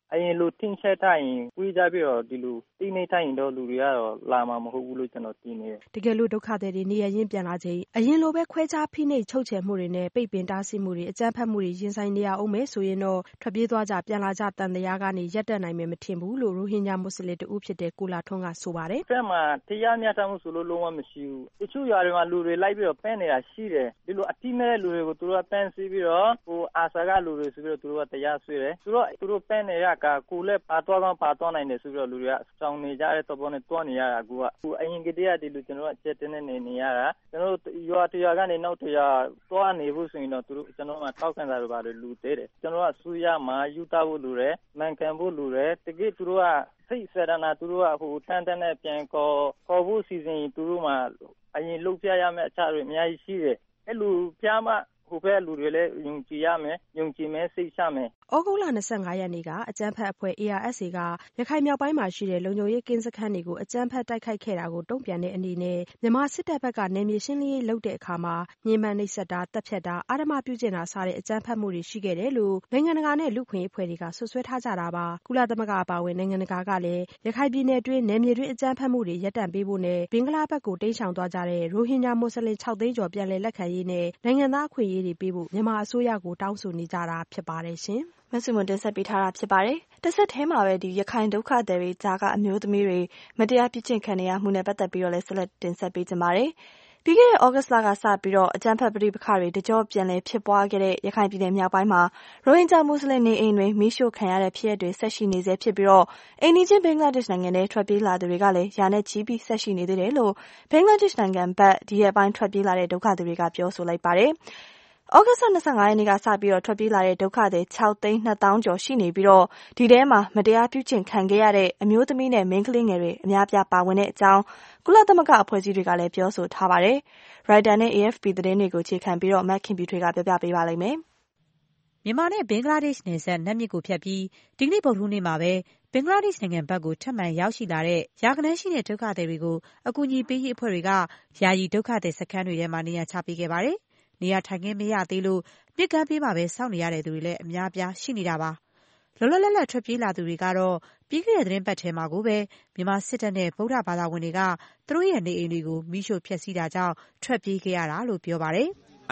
အရင်လိုထင်းချက်ထားရင်ကွေးကြပြီးတော့ဒီလိုတိနေထိုင်တော့လူတွေကတော့လာမှာမဟုတ်ဘူးလို့ကျွန်တော်သိနေတယ်တကယ်လို့ဒုက္ခတွေနေရရင်ပြန်လာချိန်အရင်လိုပဲခွဲခြားဖိနှိပ်ချုပ်ချယ်မှုတွေနဲ့ပိတ်ပင်တားဆီးမှုတွေအကြမ်းဖက်မှုတွေရင်ဆိုင်နေရအောင်မယ်ဆိုရင်တော့ထွက်ပြေးသွားကြပြန်လာကြတန်တရားကနေရပ်တန့်နိုင်မယ်မထင်ဘူးလို့ရိုဟင်ဂျာမွတ်စလင်တဦးဖြစ်တဲ့ကိုလာထွန်းကဆိုပါတယ်။အဲ့မှာတရားမျှတမှုဆိုလို့လုံးဝမရှိဘူး။တချို့ຢာတွေမှာလူတွေလိုက်ပြီးတော့ပန်းနေတာရှိတယ်။ဒီလိုအတိမဲ့လူတွေကိုသူတို့ကပန်းစီးပြီးတော့ဟိုအာဆာကလူတွေဆိုပြီးတော့သူတို့ကတရားဆွဲတယ်။သူတို့သူတို့ပန်းနေရကကိုလည်းပါသွားကောင်းပါသွားနိုင်တယ်ဆိုပြီးတော့လူတွေကစောင်းနေကြတဲ့တော့ဘောနဲ့တွန်းနေရတာကူကဟိုအရင်ကတည်းကဒီလိုကျွန်တော်ကချက်တင်းနေနေရတာကျွန်တော်ရွာတရွာကနေနောက်တရွာတွားနေဖို့ဆိုရင်တော့သူတို့ကျွန်တော်ကတောက်ခံတာတွေပါလို့လူသေးတယ်ကျွန်တော်ကစူးရမှာယူတာဖို့လူတယ်မန်ကန်ဖို့လူတယ်တကယ်သူတို့ကစိတ်ဆန္ဒနာသူတို့ကဟိုတန်တန်နဲ့ပြန်ခေါ်ခေါ်ဖို့စီစဉ်သူတို့မှအရင်လှုပ်ရှားရမယ့်အခြားတွေအများကြီးရှိတယ်အဲ့လိုပြားမှဟိုဘက်လူတွေလည်းယုံကြည်ရမယ်ယုံကြည်မယ်စိတ်ချမယ်။ဩဂုတ်လ၂၅ရက်နေ့ကအကြမ်းဖက်အဖွဲ့ A R S A ကရခိုင်မြောက်ပိုင်းမှာရှိတဲ့လုံခြုံရေးကင်းစခန်းတွေကိုအကြမ်းဖက်တိုက်ခိုက်ခဲ့တာကိုတုံ့ပြန်တဲ့အနေနဲ့မြန်မာစစ်တပ်ဘက်ကနယ်မြေရှင်းလင်းရေးလုပ်တဲ့အခါမှာညှဉ်းပန်းနှိပ်စက်တာတပ်ဖြတ်တာအာဓမ္မပြုကျင့်တာစတဲ့အကြမ်းဖက်မှုတွေရှိခဲ့တယ်လို့နိုင်ငံတကာနဲ့လူ့ခွင့်ရေးအဖွဲ့တွေကဆွဆွဲထားကြတာပါ။ကုလသမဂ္ဂအပါအဝင်နိုင်ငံတကာကလည်းရခိုင်ပြည်နယ်တွင်းနယ်မြေတွင်းအကြမ်းဖက်မှုတွေရပ်တန့်ပေးဖို့နဲ့ဘင်္ဂလားဘက်ကိုတိမ်းရှောင်သွားကြတဲ့ရိုဟင်ဂျာမွတ်စလင်၆သိန်းကျော်ပြန်လည်လက်ခံရေးနဲ့နိုင်ငံသားအခွင့်အရေးတွေပေးဖို့မြန်မာအစိုးရကိုတောင်းဆိုနေကြတာဖြစ်ပါတယ်ရှင်။မဆုမွန်တင်ဆက်ပေးထားတာဖြစ်ပါတယ်။တစ်ဆက်တည်းမှာပဲဒီရခိုင်ဒုက္ခသည်တွေကြားကအမျိုးသမီးတွေမတရားပြစ်ကျင့်ခံနေရမှုနဲ့ပတ်သက်ပြီးတော့လည်းဆက်လက်တင်ဆက်ပေးကြပါမယ်။ပြီးခဲ့တဲ့ဩဂတ်စ်လကစပြီးတော့အကြမ်းဖက်ပဋိပက္ခတွေတကြောပြန်လည်ဖြစ်ပွားခဲ့တဲ့ရခိုင်ပြည်နယ်မြောက်ပိုင်းမှာရိုဟင်ဂျာမွတ်စလင်နေအိမ်တွေမိရှို့ခံရတဲ့ဖြစ်ရပ်တွေဆက်ရှိနေဆဲဖြစ်ပြီးတော့အိမ်နီးချင်းဘင်္ဂလားဒေ့ရှ်နိုင်ငံထဲထွက်ပြေးလာသူတွေကလည်းယာနဲ့ချီပြီးဆက်ရှိနေသေးတယ်လို့ဘင်္ဂလားဒေ့ရှ်နိုင်ငံဘက်ဒီရက်ပိုင်းထွက်ပြေးလာတဲ့ဒုက္ခသည်တွေကပြောဆိုလိုက်ပါတယ်။ဩဂတ်စ်လ၂၅ရက်နေ့ကစပြီးတော့ထွက်ပြေးလာတဲ့ဒုက္ခသည်၆သိန်းနှစ်သောင်းကျော်ရှိနေပြီးတော့ဒီထဲမှာမတရားပြုကျင့်ခံခဲ့ရတဲ့အမျိုးသမီးနဲ့မိန်းကလေးငယ်တွေအများပြားပါဝင်တဲ့အကြောင်းကုလသမဂ္ဂအဖွဲ့အစည်းတွေကလည်းပြောဆိုထားပါတယ်။ Reuters နဲ့ A F P သတင်းတွေကိုအခြေခံပြီးတော့မက်ခင်ပြူထွေးကပြောပြပေးပါလိမ့်မယ်။မြန်မာနဲ့ဘင်္ဂလားဒေ့ရှ်နယ်စပ်နတ်မြစ်ကိုဖြတ်ပြီးဒီကနေ့ဗုဒ္ဓဟူးနေ့မှာပဲဘင်္ဂလားဒေ့ရှ်နိုင်ငံဘက်ကိုထပ်မံရောက်ရှိလာတဲ့ရာဂဏန်းရှိတဲ့ဒုက္ခသည်တွေကိုအကူအညီပေးရေးအဖွဲ့တွေကယာယီဒုက္ခသည်စခန်းတွေထဲမှာနေရာချပေးခဲ့ပါတယ်။နေရာထိုင်ခင်းမရသေးလို့မြစ်ကမ်းဘေးမှာပဲစောင့်နေရတဲ့သူတွေလည်းအများအပြားရှိနေတာပါ။လောလောလတ်လတ်ထွက်ပြေးလာသူတွေကတော့ပြီးခဲ့တဲ့သတင်းပတ်ထဲမှာကိုပဲမြန်မာစစ်တပ်နဲ့ဗုဒ္ဓဘာသာဝင်တွေကသူတို့ရဲ့နေအိမ်တွေကိုမိရှို့ဖျက်ဆီးတာကြောင့်ထွက်ပြေးခဲ့ရတာလို့ပြောပါတယ်။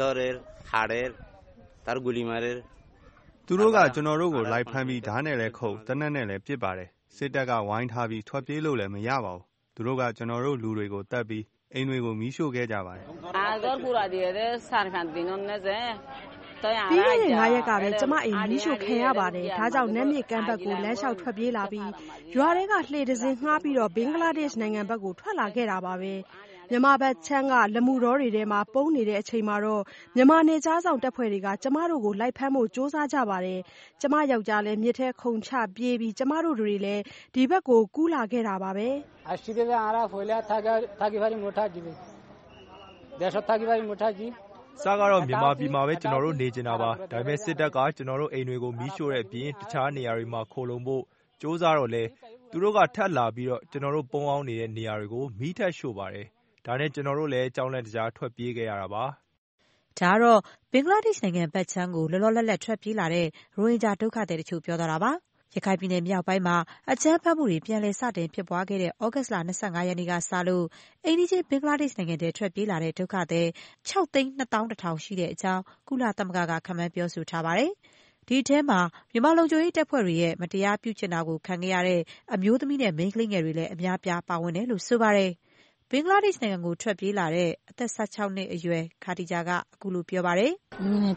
သူတို့ကကျွန်တော်တို့ကိုလိုက်ဖမ်းပြီးဓာတ်နဲ့လည်းခုတ်တနက်နဲ့လည်းပစ်ပါတယ်။စစ်တပ်ကဝိုင်းထားပြီးထွက်ပြေးလို့လည်းမရပါဘူး။သူတို့ကကျွန်တော်တို့လူတွေကိုတတ်ပြီးအိမ်တွေကိုမီးရှို့ခဲ့ကြပါတယ်။ပြီးခဲ့တဲ့ငါးရက်ကပဲကျမအိမ်မီးရှို့ခံရပါတယ်။ဒါကြောင့်နတ်မြစ်ကမ်းဘက်ကိုလမ်းလျှောက်ထွက်ပြေးလာပြီးရွာတွေကလှေတစ်စင်းငှားပြီးတော့ဘင်္ဂလားဒေ့ရှ်နိုင်ငံဘက်ကိုထွက်လာခဲ့တာပါပဲ။မြန်မာဘက်ချမ်းကလမှုတော်တွေထဲမှာပုန်းနေတဲ့အချိန်မှာတော့မြန်မာနယ်ခြားဆောင်တပ်ဖွဲ့တွေကကျမတို့ကိုလိုက်ဖမ်းဖို့စ조사ကြပါတယ်။ကျမယောက်ျားလည်းမြစ်ထဲခုန်ချပြေးပြီးကျမတို့တွေလည်းဒီဘက်ကိုကူးလာခဲ့တာပါပဲ။စကတော့မြန်မာပြည်မှာပဲကျွန်တော်တို့နေကျင်တာပါ။ဒါပေမဲ့စစ်တပ်ကကျွန်တော်တို့အိမ်တွေကိုမီးရှို့တဲ့အပြင်တခြားနေရာတွေမှာခိုလုံဖို့စ조사တော့လေသူတို့ကထပ်လာပြီးတော့ကျွန်တော်တို့ပုံအောင်နေတဲ့နေရာတွေကိုမီးထက်ရှို့ပါတယ်။ဒါနဲ့ကျွန်တော်တို့လည်းကြောင်းလန့်တကြားထွက်ပြေးခဲ့ရတာပါ။ဒါကတော့ဘင်္ဂလားဒေ့ရှ်နိုင်ငံဘက်ချမ်းကိုလောလောလတ်လတ်ထွက်ပြေးလာတဲ့ရိုဟင်ဂျာဒုက္ခသည်တချို့ပြောသွားတာပါ။ရခိုင်ပြည်နယ်မြောက်ပိုင်းမှာအကြမ်းဖက်မှုတွေပြန်လည်စတင်ဖြစ်ပွားခဲ့တဲ့ဩဂတ်စ်လ၂၅ရက်နေ့ကစလို့အိမ်နီးချင်းဘင်္ဂလားဒေ့ရှ်နိုင်ငံထဲထွက်ပြေးလာတဲ့ဒုက္ခသည်၆သိန်းနှစ်သောင်းတစ်ထောင်ရှိတဲ့အကြောင်းကုလသမဂ္ဂကခန့်မှန်းပြောဆိုထားပါတယ်။ဒီထဲမှာမြန်မာလုံခြုံရေးတပ်ဖွဲ့တွေရဲ့မတရားပြုကျင့်တာကိုခံခဲ့ရတဲ့အမျိုးသမီးနဲ့မိန်းကလေးငယ်တွေလည်းအများပြားပါဝင်တယ်လို့ဆိုပါတယ်။ဘင်္ဂလားဒေ့ရှ်နိုင်ငံကိုထွက်ပြေးလာတဲ့အသက်၁၆နှစ်အရွယ်ခါတီဂျာကအခုလိုပြောပါတယ်။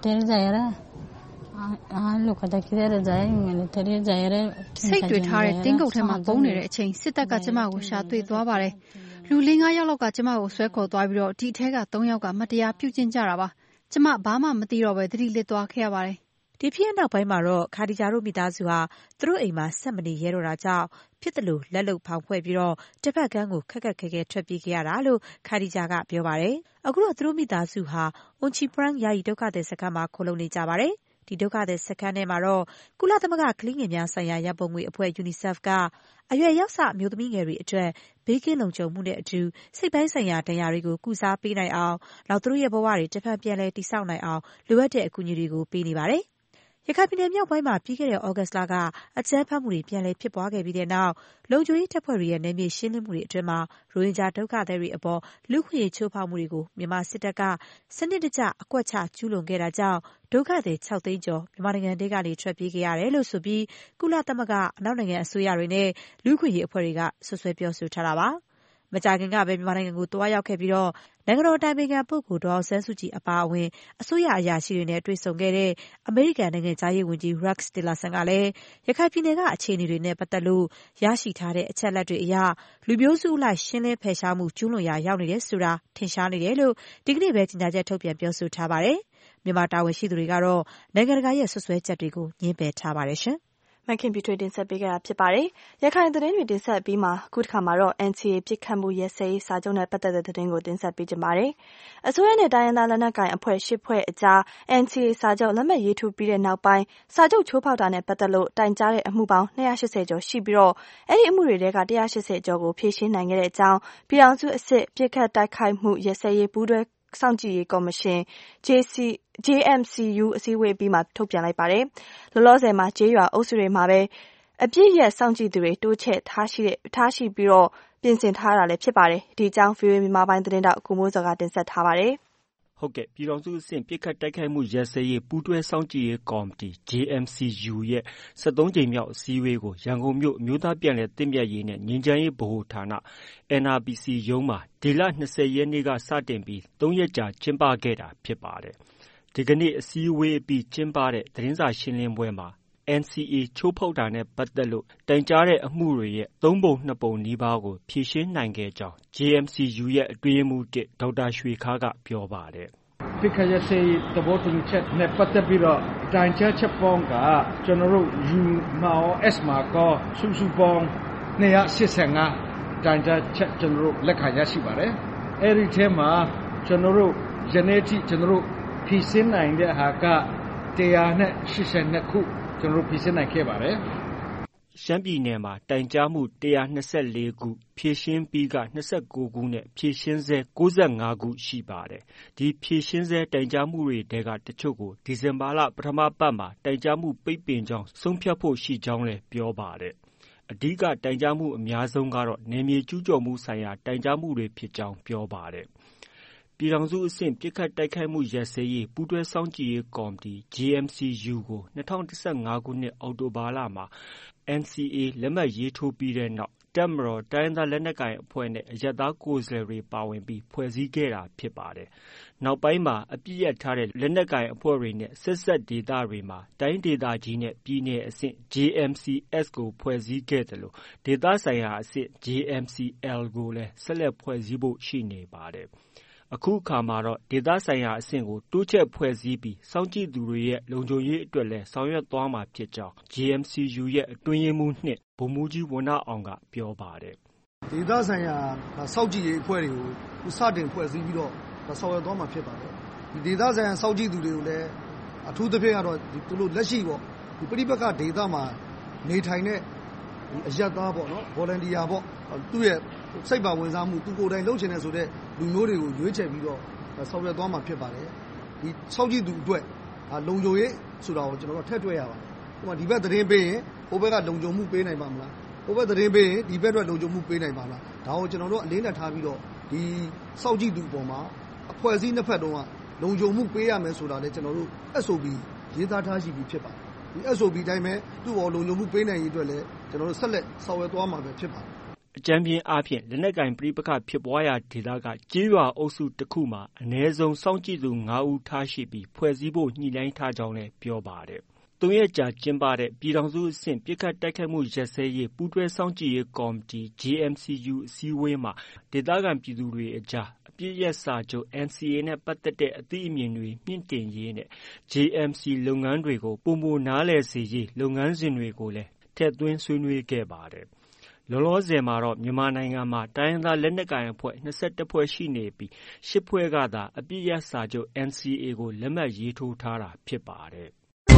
စိတ်တွေထားတဲ့တင်းကုတ်ထဲမှာပုံနေတဲ့အချိန်စစ်တပ်ကကျမကိုရှာတွေ့သွားပါတယ်။လူလေးငါးယောက်လောက်ကကျမကိုဆွဲခေါ်သွားပြီးတော့ဒီထဲကသုံးယောက်ကမတရားပြုကျင့်ကြတာပါ။ကျမဘာမှမသိတော့ပဲသတိလစ်သွားခဲ့ရပါတယ်။ဒီဖြစ်ရပ်နောက်ပိုင်းမှာတော့ခါတီဂျာတို့မိသားစုဟာသူတို့အိမ်မှာဆက်မနေရဲတော့တာကြောင့်ဖြစ်တယ်လို့လက်လုံဖောင်ဖွဲ့ပြီးတော့တစ်ဖက်ကန်းကိုခက်ခက်ခဲခဲထွက်ပြေးခဲ့ရတာလို့ခါတီဂျာကပြောပါတယ်။အခုတော့သူတို့မိသားစုဟာအွန်ချီပရန်ယာယီဒုက္ခသည်စခန်းမှာခိုလုံနေကြပါတယ်။ဒီဒုက္ခသည်စခန်းထဲမှာတော့ကုလသမဂ္ဂကလေးငယ်များဆိုင်ရာရန်ပုံငွေအဖွဲ့ UNICEF ကအရွယ်ရောက်စအမျိုးသမီးငယ်တွေအတွက်ဘေးကင်းလုံခြုံမှုနဲ့အတူစိတ်ပိုင်းဆိုင်ရာဒဏ်ရာတွေကိုကုစားပေးနိုင်အောင်နောက်သူတို့ရဲ့ဘဝတွေတစ်ဖက်ပြန်လဲတည်ဆောက်နိုင်အောင်လိုအပ်တဲ့အကူအညီတွေကိုပေးနေပါတယ်။ရခိုင်ပြည်နယ်မြောက်ပိုင်းမှာပြီးခဲ့တဲ့ဩဂတ်လကအကြမ်းဖက်မှုတွေပြန်လည်ဖြစ်ပွားခဲ့ပြီးတဲ့နောက်လုံခြုံရေးတပ်ဖွဲ့တွေရဲ့နယ်မြေရှင်းလင်းမှုတွေအတွင်းမှာရိုဟင်ဂျာဒုက္ခသည်တွေအပေါ်လူ့အခွင့်အရေးချိုးဖောက်မှုတွေကိုမြန်မာစစ်တပ်ကစနစ်တကျအကွက်ချကျူးလွန်ခဲ့တာကြောင့်ဒုက္ခသည်ခြောက်သိန်းကျော်မြန်မာနိုင်ငံထဲကနေထွက်ပြေးခဲ့ရတယ်လို့ဆိုပြီးကုလသမဂ္ဂအနောက်နိုင်ငံအစိုးရတွေနဲ့လူ့အခွင့်အရေးအဖွဲ့တွေကဆွဆွဲပြောဆိုထားတာပါမကြာခင်ကပဲမြန်မာနိုင်ငံကိုတွားရောက်ခဲ့ပြီးတော့နိုင်ငံတော်တိုင်ပင်ခံပုဂ္ဂိုလ်ဒေါ်အောင်ဆန်းစုကြည်အပါအဝင်အစိုးရအရာရှိတွေနဲ့တွေ့ဆုံခဲ့တဲ့အမေရိကန်နိုင်ငံသားရေးဝန်ကြီး Rex Tillerson ကလည်းရခိုင်ပြည်နယ်ကအခြေအနေတွေနဲ့ပတ်သက်လို့ရရှိထားတဲ့အချက်အလက်တွေအရလူမျိုးစုအလိုက်ရှင်းလင်းဖယ်ရှားမှုကျူးလွန်ရာရောက်နေတယ်ဆိုတာထင်ရှားနေတယ်လို့ဒီကနေ့ပဲကြေညာချက်ထုတ်ပြန်ပြောဆိုထားပါတယ်။မြန်မာတာဝန်ရှိသူတွေကတော့နိုင်ငံတကာရဲ့ဆွဆွဲချက်တွေကိုညှင်းပယ်ထားပါတယ်ရှင်။မခင်ပြထွေးတင်ဆက်ပေးခဲ့တာဖြစ်ပါတယ်။ရခိုင်သတင်းတွေတင်ဆက်ပြီးမှအခုတစ်ခါမှာတော့ N C A ပြစ်ခတ်မှုရဲစဲရေးစာချုပ်နဲ့ပတ်သက်တဲ့သတင်းကိုတင်ဆက်ပေးကြပါမယ်။အစိုးရနဲ့တိုင်းရင်းသားလက်နက်ကိုင်အဖွဲ့ရှစ်ဖွဲ့အကြား N C A စာချုပ်လက်မှတ်ရေးထိုးပြီးတဲ့နောက်ပိုင်းစာချုပ်ချိုးဖောက်တာနဲ့ပတ်သက်လို့တိုင်ကြားတဲ့အမှုပေါင်း၂၈၀ကျော်ရှိပြီးတော့အဲ့ဒီအမှုတွေထဲက၁၈၀ကျော်ကိုဖြေရှင်းနိုင်ခဲ့တဲ့အကြောင်းပြည်ထောင်စုအစစ်ပြစ်ခတ်တိုက်ခိုက်မှုရဲစဲရေးပူးတွဲစောင့်ကြည့်ရေးကော်မရှင် J M C U အစည်းအဝေးပြီးမှထုတ်ပြန်လိုက်ပါတယ်။လောလောဆယ်မှာကျေးရွာအုပ်စုတွေမှာပဲအပြည့်ရဲ့စောင့်ကြည့်သူတွေတိုးချဲ့ထားရှိထားရှိပြီးတော့ပြင်ဆင်ထားတာလည်းဖြစ်ပါတယ်။ဒီအကြောင်း ဗွီအိုအေ မြန်မာပိုင်းသတင်းတောက်ကိုမိုးစောကတင်ဆက်ထားပါတယ်။ဟုတ်ကဲ့ပြည်ထောင်စုအဆင့်ပြစ်ခတ်တိုက်ခိုက်မှုရဲစဲရေးပူးတွဲစောင့်ကြည့်ရေးကော်မတီ J M C U ရဲ့၁၃ကြိမ်မြောက်အစည်းအဝေးကိုရန်ကုန်မြို့အမျိုးသားပြန်လည်သင့်မြတ်ရေးနဲ့ငြိမ်းချမ်းရေးဗဟိုဌာန N R P C ရုံးမှာဒီလ၂၀ရက်နေ့ကစတင်ပြီး၃ရက်ကြာကျင်းပခဲ့တာဖြစ်ပါတယ်။ဒီကနေ့အစည်းအဝေးအပြီးကျင်းပတဲ့သတင်းစာရှင်းလင်းပွဲမှာ N C A ချိုးဖောက်တာနဲ့ပတ်သက်လို့တိုင်ကြားတဲ့အမှုတွေရဲ့သုံးပုံနှစ်ပုံနီးပါးကိုဖြေရှင်းနိုင်ခဲ့ကြောင်း J M C U ရဲ့အတွင်းရေးမှူးတစ်ဒေါက်တာရွှေခါးကပြောပါတယ်။ပြစ်ခတ်ရဲစဲရေးသဘောတူညီချက်နဲ့ပတ်သက်ပြီးတော့တိုင်ကြားချက်ပေါင်းကကျွန်တော်တို့ U မှာရော S မှာကောစုစုပေါင်း၂၈၅တိုင်ကြားချက်ကျွန်တော်တို့လက်ခံရရှိပါတယ်။အဲဒီထဲမှာကျွန်တော်တို့ယနေ့ထိကျွန်တော်တို့ဖြည့်စင်းနိုင်တဲ့ဟာက၁၈၂ခုကျွန်တော်တို့ဖြည့်စင်းနိုင်ခဲ့ပါတယ်။ရှမ်းပြည်နယ်မှာတိုင်ကြားမှု၁၂၄ခုဖြည့်ရှင်းပြီးက၂၉ခုနဲ့ဖြည့်ရှင်းဆဲ၉၅ခုရှိပါတယ်။ဒီဖြည့်ရှင်းဆဲတိုင်ကြားမှုတွေထဲကတချို့ကိုဒီဇင်ဘာလပထမပတ်မှာတိုင်ကြားမှုပိတ်ပင်ကြောင်းဆုံးဖြတ်ဖို့ရှိကြောင်းလည်းပြောပါတယ်။အဓိကတိုင်ကြားမှုအများဆုံးကတော့နယ်မြေကျူးကျော်မှုဆိုင်ရာတိုင်ကြားမှုတွေဖြစ်ကြောင်းပြောပါတယ်။ပြည်ထောင်စုအဆင့်ပြစ်ခတ်တိုက်ခိုက်မှုရဲစဲရေးပူးတွဲစောင့်ကြည့်ရေးကော်မတီ J M C U ကို၂၀၁၅ခုနှစ်အောက်တိုဘာလမှာ N C A လက်မှတ်ရေးထိုးပြီးတဲ့နောက်တပ်မတော်တိုင်းရင်းသားလက်နက်ကိုင်အဖွဲ့နဲ့အရပ်သားကိုယ်စားလှယ်တွေပါဝင်ပြီးဖွဲ့စည်းခဲ့တာဖြစ်ပါတယ်။နောက်ပိုင်းမှာအပြစ်ရထားတဲ့လက်နက်ကိုင်အဖွဲ့တွေနဲ့ဆက်ဆက်ဒေသတွေမှာတိုင်းဒေသကြီးနဲ့ပြည်နယ်အဆင့် J M C S ကိုဖွဲ့စည်းခဲ့တယ်လို့ဒေသဆိုင်ရာအဆင့် J M C L ကိုလည်းဆက်လက်ဖွဲ့စည်းဖို့ရှိနေပါတယ်။အခုအခါမှာတော့ဒေသဆိုင်ရာအဆင့်ကိုတိုးချဲ့ဖွဲ့စည်းပြီးစောင့်ကြည့်သူတွေရဲ့လုံခြုံရေးအတွက်လည်းဆောင်ရွက်သွားမှာဖြစ်ကြောင်း J M C U ရဲ့အတွင်းရေးမှူးနှစ်ဗိုလ်မှူးကြီးဝဏ္ဏအောင်ကပြောပါတယ်။ဒေသဆိုင်ရာစောင့်ကြည့်ရေးအဖွဲ့တွေကိုစတင်ဖွဲ့စည်းပြီးတော့ဆောင်ရွက်သွားမှာဖြစ်ပါတယ်။ဒီဒေသဆိုင်ရာစောင့်ကြည့်သူတွေကိုလည်းအထူးသဖြင့်ကတော့သူတို့လက်ရှိပေါ့ဒီပြိပက္ခဒေသမှာနေထိုင်တဲ့အရပ်သားပေါ့နော် volunteer ပေါ့သူ့ရဲ့စိတ်ပါဝင်စားမှုသူကိုယ်တိုင်လုပ်ချင်တဲ့ဆိုတဲ့လူမျိုးတွေကိုရွေးချယ်ပြီးတော့ဆောင်ရွက်သွားမှာဖြစ်ပါတယ်။ဒီစောင့်ကြည့်သူအတွက်လုံခြုံရေးဆိုတာကိုကျွန်တော်တို့ထည့်တွက်ရပါတယ်။ဥပမာဒီဘက်သတင်းပေးရင်ဟိုဘက်ကလုံခြုံမှုပေးနိုင်ပါမလား။ဟိုဘက်သတင်းပေးရင်ဒီဘက်အတွက်လုံခြုံမှုပေးနိုင်ပါမလား။ဒါကိုကျွန်တော်တို့အလေးနဲ့ထားပြီးတော့ဒီစောင့်ကြည့်သူအပေါ်မှာအဖွဲ့အစည်းနှစ်ဖက်တုန်းကလုံခြုံမှုပေးရမယ်ဆိုတာလည်းကျွန်တော်တို့ S O P ရေးသားထားရှိပြီးဖြစ်ပါတယ်။ဒီ S O P တိုင်းပဲသူ့ဘောလုံခြုံမှုပေးနိုင်ရေးအတွက်လည်းကျွန်တော်တို့ဆက်လက်ဆောင်ရွက်သွားမှာပဲဖြစ်ပါတယ်အကြမ်းပြင်းအားဖြင့်လက်နက်ကိုင်ပဋိပက္ခဖြစ်ပွားရာဒေသကကျေးရွာအုပ်စုတစ်ခုမှာအနည်းဆုံးစောင့်ကြည့်သူ၅ဦးထားရှိပြီးဖွဲ့စည်းဖို့ညှိနှိုင်းထားကြောင်းလည်းပြောပါတယ်။သုံးရက်ကြာကျင်းပတဲ့ပြည်ထောင်စုအဆင့်ပြစ်ခတ်တိုက်ခိုက်မှုရဲစဲရေးပူးတွဲစောင့်ကြည့်ရေးကော်မတီ J M C U အစည်းအဝေးမှာဒေသခံပြည်သူတွေအကြားအပြစ်ရပ်စာချုပ် N C A နဲ့ပတ်သက်တဲ့အသိအမြင်တွေမြင့်တင်ရေးနဲ့ J M C လုပ်ငန်းတွေကိုပုံမနားလည်စေရေးလုပ်ငန်းစဉ်တွေကိုလည်းထည့်သွင်းဆွေးနွေးခဲ့ပါတယ်။လောလောဆယ်မှာတော့မြန်မာနိုင်ငံမှာတိုင်းရင်းသားလက်နက်ကိုင်အဖွဲ့၂၁ဖွဲ့ရှိနေပြီး၈ဖွဲ့ကသာအပြစ်ရပ်စာချုပ် N C A ကိုလက်မှတ်ရေးထိုးထားတာဖြစ်ပါတယ်။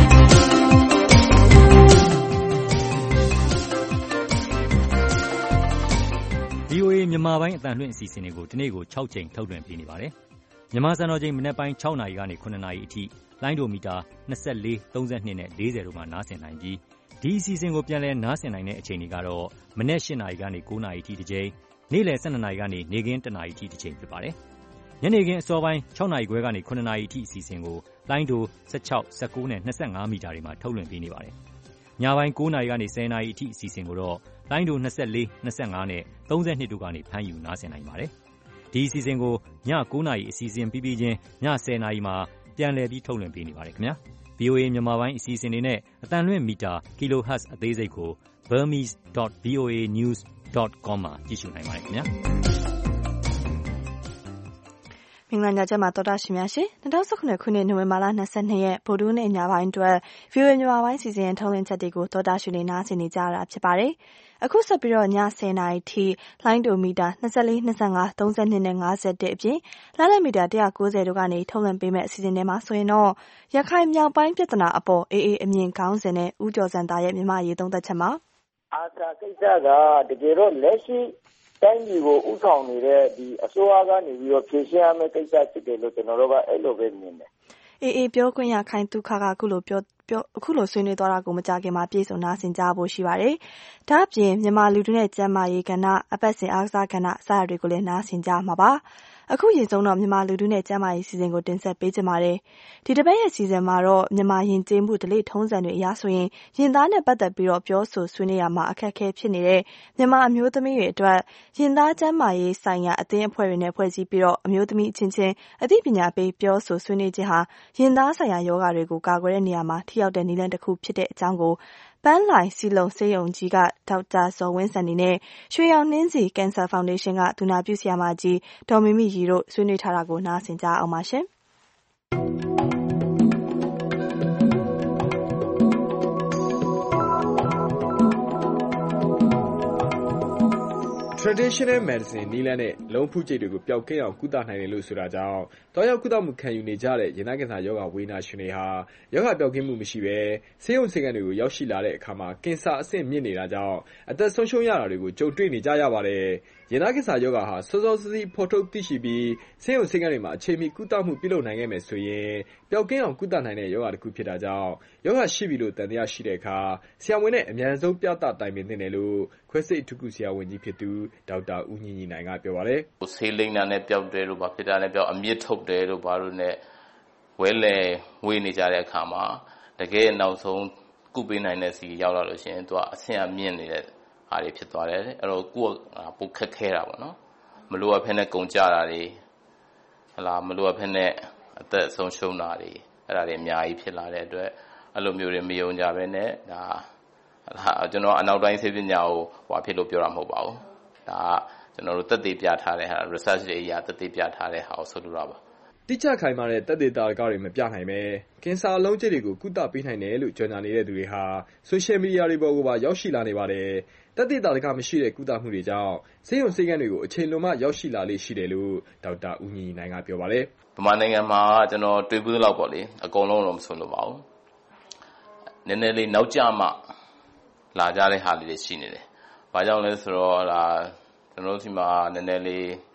V O A မြန်မာပိုင်းအသံလွှင့်အစီအစဉ်တွေကိုဒီနေ့ကို၆ကြိမ်ထုတ်လွှင့်ပေးနေပါတယ်။မြန်မာစံတော်ချိန်မနက်ပိုင်း၆နာရီကနေ၇နာရီအထိလိုင်းဒိုမီတာ၂၄၊၃၂နဲ့၄၀တို့မှာနားဆင်နိုင်ပြီးဒီအစီအစဉ်ကိုပြန်လည်နားဆင်နိုင်တဲ့အချိန်တွေကတော့မနက်၈နာရီကနေ၉နာရီထိတစ်ကြိမ်နေ့လယ်၁၂နာရီကနေနေ့ခင်းတစ်နာရီထိတစ်ကြိမ်ဖြစ်ပါတယ်ညနေခင်းအစောပိုင်း၆နာရီခွဲကနေ၇နာရီထိအစီအစဉ်ကိုလိုင်းဒို၁၆၊၁၉နဲ့၂၅မီတာတွေမှာထုတ်လွှင့်ပေးနေပါတယ်ညပိုင်း၉နာရီကနေ၁၀နာရီအထိအစီအစဉ်ကိုတော့လိုင်းဒို၂၄၊၂၅နဲ့၃၂တို့ကနေဖမ်းယူနားဆင်နိုင်ပါတယ်ဒီအစီအစဉ်ကိုည၉နာရီအစီအစဉ်ပြီးပြီးချင်းည၁၀နာရီမှာပြန်လည်ပြီးထုတ်လွှင့်ပေးနေပါတယ်ခင်ဗျာ ဗွီအိုအေ မြန်မာပိုင်းအစီအစဉ်တွေနဲ့အသံလွှင့်မီတာ kilohertz အသေးစိတ်ကို burmese dot v o a news dot com မှာကြည့်ရှုနိုင်ပါတယ်ခင်ဗျာမင်္ဂလာညချမ်းပါတော်တာရှင်များရှင်၂၀၁၇ခုနှစ်နိုဝင်ဘာလ၂၂ရက်ဗုဒ္ဓဟူးနေ့ညပိုင်းအတွက် ဗွီအိုအေ မြန်မာပိုင်းစီစဉ်ထုတ်လွှင့်ချက်တွေကိုတော်တာရှင်တွေနားဆင်နေကြရတာဖြစ်ပါတယ်အခုဆက်ပြီးတော့ည၁၀နာရီထိလိုင်းဒိုမီတာ၂၄၊၂၅၊၃၂နဲ့၅၁အပြင်လိုင်းလမီတာ၁၉၀တို့ကနေထုတ်လွှင့်ပေးမဲ့အစီအစဉ်တွေမှာဆိုရင်တော့ရခိုင်မြောက်ပိုင်းပြဿနာအပေါ်အေးအေးအမြင်ခေါင်းစဉ်နဲ့ဦးကျော်စံသားရဲ့မြန်မာရေးသုံးသက်ချက်မှာအာသာကိစ္စကတကယ်တော့လက်ရှိတိုင်းပြည်ကိုဥဆောင်နေတဲ့ဒီအစိုးရကနေပြီးတော့ဖြည့်ရှင်းရမယ့်ကိစ္စဖြစ်တယ်လို့ကျွန်တော်တို့ကအဲ့လိုပဲမြင်တယ်အေးအေးပြောခွင့်ရခိုင်ဒုက္ခကအခုလိုပြောပြောအခုလိုဆွေးနွေးသွားတာကိုမကြခင်မှာပြည်စုံနာဆင်ကြဖို့ရှိပါတယ်။ဒါ့အပြင်မြန်မာလူထုနဲ့ကျန်းမာရေးကဏ္ဍအပတ်စဉ်အားကစားကဏ္ဍစတာတွေကိုလည်းနားဆင်ကြမှာပါ။အခုရင်ဆုံးတော့မြန်မာလူထုနဲ့ကျန်းမာရေးစီစဉ်ကိုတင်ဆက်ပေးကြပါမယ်။ဒီတစ်ပတ်ရဲ့စီစဉ်မှာတော့မြန်မာရင်ကျေးမှုဒလိထုံးစံတွေအရဆိုရင်ရင်သားနဲ့ပတ်သက်ပြီးတော့ပြောဆိုဆွေးနွေးရမှာအခက်အခဲဖြစ်နေတဲ့မြန်မာအမျိုးသမီးတွေအတွက်ရင်သားကျန်းမာရေးဆိုင်ရာအသင်းအဖွဲ့တွေနဲ့ဖွဲ့စည်းပြီးတော့အမျိုးသမီးအချင်းချင်းအသိပညာပေးပြောဆိုဆွေးနွေးခြင်းဟာရင်သားဆိုင်ရာယောဂတွေကိုကာကွယ်တဲ့နေရာမှာထိရောက်တဲ့နည်းလမ်းတစ်ခုဖြစ်တဲ့အကြောင်းကိုပန်းလိုင်စီလုံဆေးရုံကြီးကဒေါက်တာဇော်ဝင်းစံနေနဲ့ရွှေရောင်နှင်းစီကင်ဆာဖောင်ဒေးရှင်းကဒူနာပြုဆရာမကြီးဒေါ်မီမီရီတို့ဆွေးနွေးထားတာကိုနားဆင်ကြအောင်ပါရှင် Traditional medicine နည်းလမ်းနဲ့လုံးဖူးကျိတ်တွေကိုပျောက်ကင်းအောင်ကုသနိုင်တယ်လို့ဆိုတာကြောင့်တောက်ရောက်ကုသမှုခံယူနေကြတဲ့ရင်သားကင်ဆာယောဂဝေဒနာရှင်တွေဟာယောဂပျောက်ကင်းမှုမရှိဘဲဆေးရုံဆေးခန်းတွေကိုရောက်ရှိလာတဲ့အခါမှာကင်ဆာအဆင့်မြင့်နေတာကြောင့်အသက်ဆုံးရှုံးရတာတွေကိုကြုံတွေ့နေကြရပါတယ်။ရင်သားကင်ဆာယောဂဟာစောစောစီးစီးဖော်ထုတ်သိရှိပြီးဆေးရုံဆေးခန်းတွေမှာအချိန်မီကုသမှုပြုလုပ်နိုင်ခဲ့မယ်ဆိုရင်ပျောက်ကင်းအောင်ကုသနိုင်တဲ့ယောဂတစ်ခုဖြစ်တာကြောင့်ယောဂရှိပြီလို့တန်တရားရှိတဲ့အခါဆရာဝန်နဲ့အမြန်ဆုံးပြသတိုင်ပင်သင့်တယ်လို့ခွဲစိတ်အထူးကုဆရာဝန်ကြီးဖြစ်သူဒေါက်တာဦးညီညီနိုင်ကပြောပါတယ်။ဆေးလိမ့်တာနဲ့ပျောက်တယ်လို့ဘာဖြစ်တာနဲ့ပျောက်အမြင့်ထုတ်တယ်လို့ဘာလို့နဲ့ဝဲလဲဝေးနေကြတဲ့အခါမှာတကယ်နောက်ဆုံးကုပေးနိုင်တဲ့စီရောက်လာလို့ရှိရင်သူကအဆင့်အမြင့်နေတဲ့အားတွေဖြစ်သွားတယ်အဲ့တော့ကိုယ်ကပုတ်ခက်ခဲတာပေါ့နော်မလိုအပ်ဖက်နဲ့ကုန်ကြတာတွေဟလာမလိုအပ်ဖက်နဲ့အသက်ဆုံးရှုံးတာတွေအဲ့ဒါတွေအများကြီးဖြစ်လာတဲ့အတွက်အဲ့လိုမျိုးတွေမယုံကြဘဲနဲ့ဒါဟာကျွန်တော်အနောက်တိုင်းဆေးပညာကိုဟွာဖြစ်လို့ပြောတာမဟုတ်ပါဘူးဒါကကျွန်တော်တို့သက်သေပြထားတဲ့ဟာ research တွေအရာသက်သေပြထားတဲ့ဟာကိုဆိုလိုတာပါတိကျခိုင်မာတဲ့သက်သေတာကတွေမပြနိုင်ပဲကင်ဆာအလုံးကျစ်တွေကိုကုသပေးနိုင်တယ်လို့ကြေညာနေတဲ့သူတွေဟာ social media တွေပေါ်ကိုပါရောက်ရှိလာနေပါတယ်သက်သေတာကမရှိတဲ့ကုသမှုတွေကြောင့်ဆေးရုံဆေးခန်းတွေကိုအချိန်လုံးမှရောက်ရှိလာလေးရှိတယ်လို့ဒေါက်တာဦးညီနိုင်ကပြောပါတယ်ဗမာနိုင်ငံမှာကျွန်တော်တွေ့ဘူးလောက်ပေါ့လေအကုန်လုံးတော့မဆိုလို့ပါဘူးနည်းနည်းလေးနောက်ကျမှလာကြတဲ့ဟာလေးတွေရှိနေတယ်ဘာကြောင့်လဲဆိုတော့ဒါကျွန်တော်တို့ဒီမှာနည်းနည်းလေး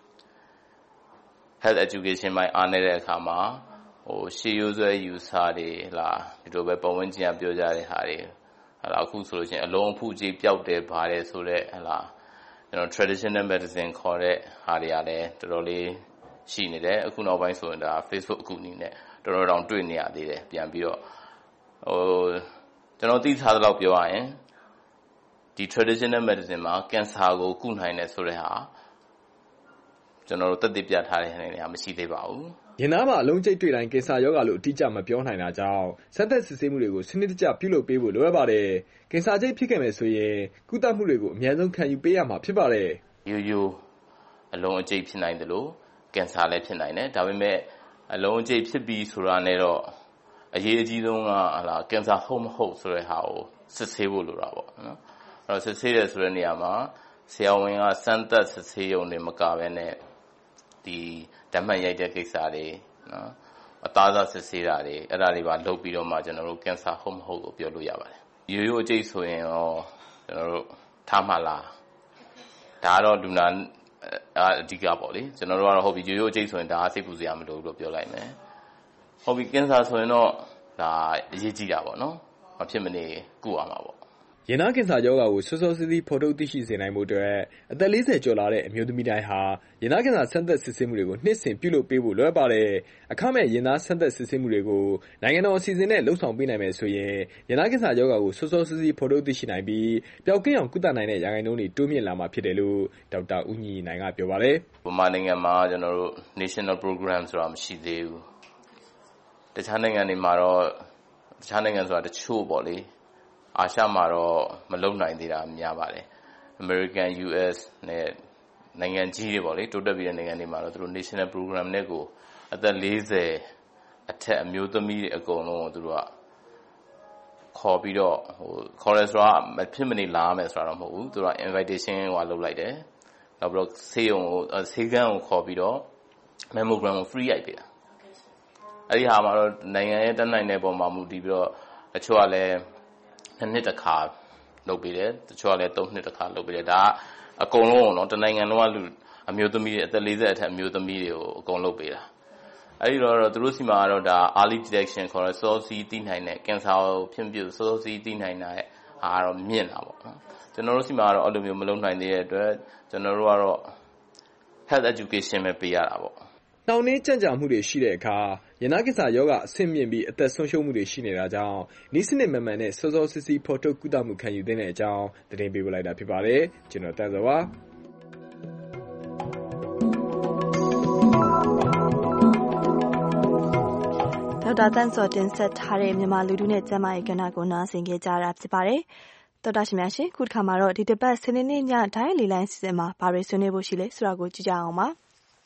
health education မှာအားနေတဲ့အခါမှာဟိုရှေးရိုးဆွဲယူဆတွေလာဒီလိုပဲပုံဝင်ကျင်ပြောကြတဲ့ဟာတွေဟလာအခုဆိုလို့ရှိရင်အလုံးအဖူးကြီးပျောက်တယ်ပါတယ်ဆိုတော့ဟလာကျွန်တော် traditional medicine ခေါ်တဲ့ဟာတွေကလည်းတော်တော်လေးရှိနေတယ်အခုနောက်ပိုင်းဆိုရင်ဒါ Facebook အခုနည်းနဲ့တော်တော်တောင်တွေ့နေရသေးတယ်ပြန်ပြီးတော့ဟိုကျွန်တော်သိထားသလောက်ပြောရရင်ဒီ traditional medicine မှာကင်ဆာကိုကုနိုင်တယ်ဆိုတဲ့ဟာကျွန်တော်တို့သက်သေပြထားတဲ့နေရာမရှိသေးပါဘူး။ရင်သားမှာအလုံးကျိတ်တွေ့တိုင်းကင်ဆာယောဂါလို့အတိအကျမပြောနိုင်တာကြောင့်ဆက်သက်စစ်ဆေးမှုတွေကိုစနစ်တကျပြုလုပ်ပေးဖို့လိုအပ်ပါတယ်။ကင်ဆာကျိတ်ဖြစ်ခဲ့မယ်ဆိုရင်ကုသမှုတွေကိုအများဆုံးခံယူပေးရမှာဖြစ်ပါတယ်။ရိုးရိုးအလုံးအကျိတ်ဖြစ်နိုင်တယ်လို့ကင်ဆာလည်းဖြစ်နိုင်တယ်။ဒါပေမဲ့အလုံးအကျိတ်ဖြစ်ပြီးဆိုတာနဲ့တော့အရေးအကြီးဆုံးကဟလာကင်ဆာဟုတ်မဟုတ်ဆိုတဲ့ဟာကိုစစ်ဆေးဖို့လိုတာပေါ့နော်။အဲ့တော့စစ်ဆေးတယ်ဆိုတဲ့နေရာမှာဆရာဝန်ကစမ်းသပ်စစ်ဆေးရုံနဲ့မကဘဲနဲ့ဒီဓာတ်မှတ်ရိုက်တဲ့ကိစ္စတွေနော်အသားစားစစ်ဆေးတာတွေအဲ့ဒါတွေပါလုပ်ပြီးတော့မှကျွန်တော်တို့ကင်ဆာဟုတ်မဟုတ်ကိုပြောလို့ရပါတယ်ရိုးရိုးအကျိတ်ဆိုရင်ရောကျွန်တော်တို့ထားမှလားဒါတော့လူနာအဓိကပေါ့လေကျွန်တော်တို့ကတော့ဟုတ်ပြီရိုးရိုးအကျိတ်ဆိုရင်ဒါအစိတ်ပူစရာမလိုဘူးလို့ပြောလိုက်မယ်ဟုတ်ပြီကင်ဆာဆိုရင်တော့ဒါအရေးကြီးတာပေါ့နော်မဖြစ်မနေကုရမှာပေါ့ရင်သားကင်ဆာရောဂါကိုစောစောစီးစီးဖော်ထုတ်သိရှိစေနိုင်မှုအတွက်အသက်၄၀ကျော်လာတဲ့အမျိုးသမီးတိုင်းဟာရင်သားကင်ဆာဆန်းသက်စစ်ဆေးမှုတွေကိုနှစ်စဉ်ပြုလုပ်ပေးဖို့လိုအပ်ပါတယ်။အခမဲ့ရင်သားဆန်းသက်စစ်ဆေးမှုတွေကိုနိုင်ငံတော်အစီအစဉ်နဲ့လှုပ်ဆောင်ပေးနိုင်မယ်ဆိုရင်ရင်သားကင်ဆာရောဂါကိုစောစောစီးစီးဖော်ထုတ်သိရှိနိုင်ပြီးပျောက်ကင်းအောင်ကုသနိုင်တဲ့ရာခိုင်နှုန်းတွေတိုးမြင့်လာမှာဖြစ်တယ်လို့ဒေါက်တာဦးညီနိုင်ကပြောပါတယ်။မြန်မာနိုင်ငံမှာကျွန်တော်တို့ National Program ဆိုတာမရှိသေးဘူး။တခြားနိုင်ငံတွေမှာတော့တခြားနိုင်ငံဆိုတာတချို့ပေါ့လေအာရှမှာတော့မလုံနိုင်သေးတာများပါတယ် American U S နဲ့နိုင်ငံကြီးတွေပေါ့လေတိုးတက်ပြီးတဲ့နိုင်ငံတွေမှာတော့သူတို့ National Program နဲ့ကိုအသက်၄၀အထက်အမျိုးသမီးတွေအကုန်လုံးကိုသူတို့ကခေါ်ပြီးတော့ဟို cholesterol မဖြစ်မနေလာမယ်ဆိုတာတော့မဟုတ်ဘူးသူတို့က invitation ဟိုလုပ်လိုက်တယ်နောက်ပြီးတော့ဆေးရုံကိုဆေးကန်းကိုခေါ်ပြီးတော့ mammogram ကို free ရိုက်ပေးတာအဲ့ဒီဟာမှာတော့နိုင်ငံရဲ့တက်နိုင်တဲ့ပုံမှာမူတည်ပြီးတော့တချို့ကလည်းနှစ်နှစ်တစ်ခါလုပ်ပေးတယ်တချို့ကလည်းသုံးနှစ်တစ်ခါလုပ်ပေးတယ်ဒါကအကုန်လုံးเนาะတနိုင်ငံလုံးကလူအမျိုးသမီးတွေအသက်၄၀အထက်အမျိုးသမီးတွေကိုအကုန်လုပ်ပေးတာအဲ့ဒီတော့သူတို့စီမှာကတော့ဒါ early detection ခေါ်တဲ့စောစီးသိနိုင်တဲ့ကင်ဆာကိုဖြစ်ဖြစ်စောစီးသိနိုင်တဲ့အားတော့မြင့်တာပေါ့နော်ကျွန်တော်တို့စီမှာကတော့အဲ့လိုမျိုးမလုပ်နိုင်သေးတဲ့အတွက်ကျွန်တော်တို့ကတော့ health education ပဲပေးရတာပေါ့နှောင့်နှေးကြန့်ကြာမှုတွေရှိတဲ့အခါရင်သားကင်ဆာရောဂါအဆင့်မြင့်ပြီးအသက်ဆုံးရှုံးမှုတွေရှိနေတာကြောင့်နည်းစနစ်မှန်မှန်နဲ့စောစောစီးစီးဖော်ထုတ်ကုသမှုခံယူသင့်တဲ့အကြောင်းသတင်းပေးပို့လိုက်တာဖြစ်ပါတယ်ကျွန်တော်တန်းစောပါဒေါက်တာတန်းစောတင်ဆက်ထားတဲ့မြန်မာလူထုနဲ့ကျန်းမာရေးကဏ္ဍကိုနားဆင်ကြကြတာဖြစ်ပါတယ်ဒေါက်တာရှင်များရှင်ခုတစ်ခါမှာတော့ဒီတစ်ပတ်စနေနေ့ညဒိုင်းလီလိုင်းစီစဉ်မှာဘာတွေဆွေးနွေးဖို့ရှိလဲဆိုတာကိုကြည့်ကြအောင်ပါ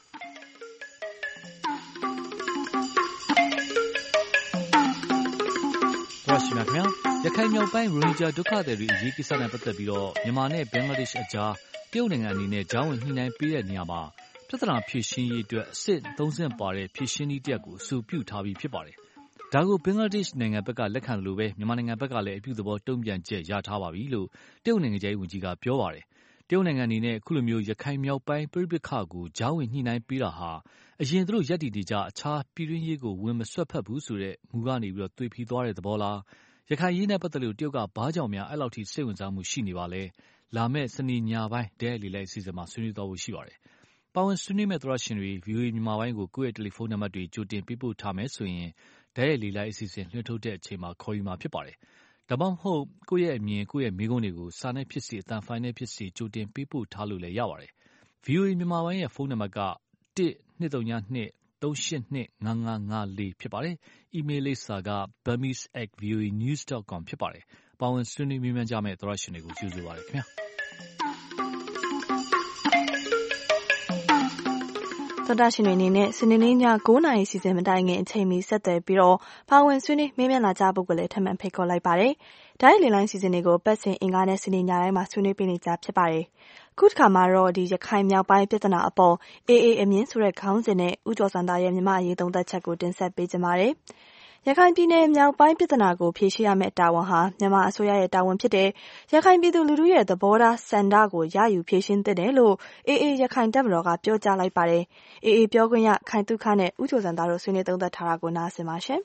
ရှိပါခင်ဗျာရခိုင်မြောက်ပိုင်းရိုဟင်ဂျာဒုက္ခသည်တွေအရေးကိစ္စနဲ့ပတ်သက်ပြီးတော့မြန်မာနဲ့ဘင်္ဂလားဒေ့ရှ်အကြားတရုတ်နိုင်ငံအနေနဲ့ကြားဝင်ညှိနှိုင်းပေးတဲ့နေရာမှာပြဿနာဖြေရှင်းရေးအတွက်အဆင့်သုံးဆင့်ပါတဲ့ဖြေရှင်းနည်းတစ်ရပ်ကိုအဆိုပြုထားပြီးဖြစ်ပါတယ်။ဒါကိုဘင်္ဂလားဒေ့ရှ်နိုင်ငံဘက်ကလက်ခံလို့ပဲမြန်မာနိုင်ငံဘက်ကလည်းအပြုသဘောတုံ့ပြန်ချက်ရထားပါပြီလို့တရုတ်နိုင်ငံရဲ့ဝန်ကြီးကပြောပါတယ်။တရုတ်နိုင်ငံအနေနဲ့အခုလိုမျိုးရခိုင်မြောက်ပိုင်းပြည်ပခါကိုကြားဝင်ညှိနှိုင်းပေးတာဟာအရင်သူတို့ရည်တည်နေကြအခြားပြည်တွင်းရေးကိုဝင်မဆွတ်ဖက်ဘူးဆိုတဲ့မူကနေပြီးတော့သွေဖီသွားတဲ့သဘောလားရခိုင်ရေးနဲ့ပတ်သက်လို့တရုတ်ကဘာကြောင့်များအဲ့လောက်ထိစိတ်ဝင်စားမှုရှိနေပါလဲလာမဲ့စနေညပိုင်းဒဲလီလိုက်အစီအစဉ်မှာဆွေးနွေးသွားဖို့ရှိပါတယ်။ပါဝင်ဆွေးနွေးမဲ့သရရှင်တွေ ဗီအိုအေ မြန်မာပိုင်းကိုကိုယ့်ရဲ့တယ်လီဖုန်းနံပါတ်တွေကြိုတင်ပေးပို့ထားမယ်ဆိုရင်ဒဲလီလိုက်အစီအစဉ်လွှင့်ထုတ်တဲ့အချိန်မှာခေါ်ယူမှာဖြစ်ပါတယ်။ဒါမှမဟုတ်ကိုယ့်ရဲ့အမြင်ကိုယ့်ရဲ့မိကုံးတွေကိုစာနဲ့ဖြစ်စီအတန်ဖိုင်နဲ့ဖြစ်စီကြိုတင်ပေးပို့ထားလို့လည်းရပါတယ်။ ဗီအိုအေ မြန်မာပိုင်းရဲ့ဖုန်းနံပါတ်ကတစ် နှစ် သုံး နှစ် သုံး ရှစ် နှစ် ငါး ငါး ငါး လေးဖြစ်ပါတယ်။ အီးမေးလ်လိပ်စာက burmese at voanews dot com ဖြစ်ပါတယ်။ပါဝင်ဆွေးနွေးမေးမြန်းကြမယ့်သရရှင်တွေကိုကျေးဇူးပါတယ်ခင်ဗျာ။သောတာရှင်တွေအနေနဲ့စနေနေ့ည၉နာရီစီစဉ်မတိုင်ခင်အချိန်မီဆက်သွယ်ပြီးတော့ပါဝင်ဆွေးနွေးမေးမြန်းလာကြဖို့ကိုလည်းထပ်မံဖိတ်ခေါ်လိုက်ပါတယ်။ဒိုင်းလီလိုင်းစီစဉ်တွေကိုပတ်စဉ်အင်္ဂါနဲ့စနေညတိုင်းမှာဆွေးနွေးပေးနေကြဖြစ်ပါတယ်။ခုတစ်ခါမှာတော့ဒီရခိုင်မြောက်ပိုင်းပြဿနာအပေါ်အေးအေးအမြင့်ဆိုတဲ့ခေါင်းစဉ်နဲ့ဦးကျော်စံသားရဲ့မြန်မာအရေးသုံးသပ်ချက်ကိုတင်ဆက်ပေးကြပါမယ်။ရခိုင်ပြည်နယ်မြောက်ပိုင်းပြဿနာကိုဖြေရှင်းရမယ့်တာဝန်ဟာမြန်မာအစိုးရရဲ့တာဝန်ဖြစ်တယ်။ရခိုင်ပြည်သူလူထုရဲ့သဘောထားဆန္ဒကိုရယူဖြေရှင်းသင့်တယ်လို့အေးအေးရခိုင်တပ်မတော်ကပြောကြားလိုက်ပါတယ်။အေးအေးပြောခွင့်ရခိုင်တုခနဲ့ဦးကျော်စံသားတို့ဆွေးနွေးသုံးသပ်ထားတာကိုနားဆင်ပါရှင်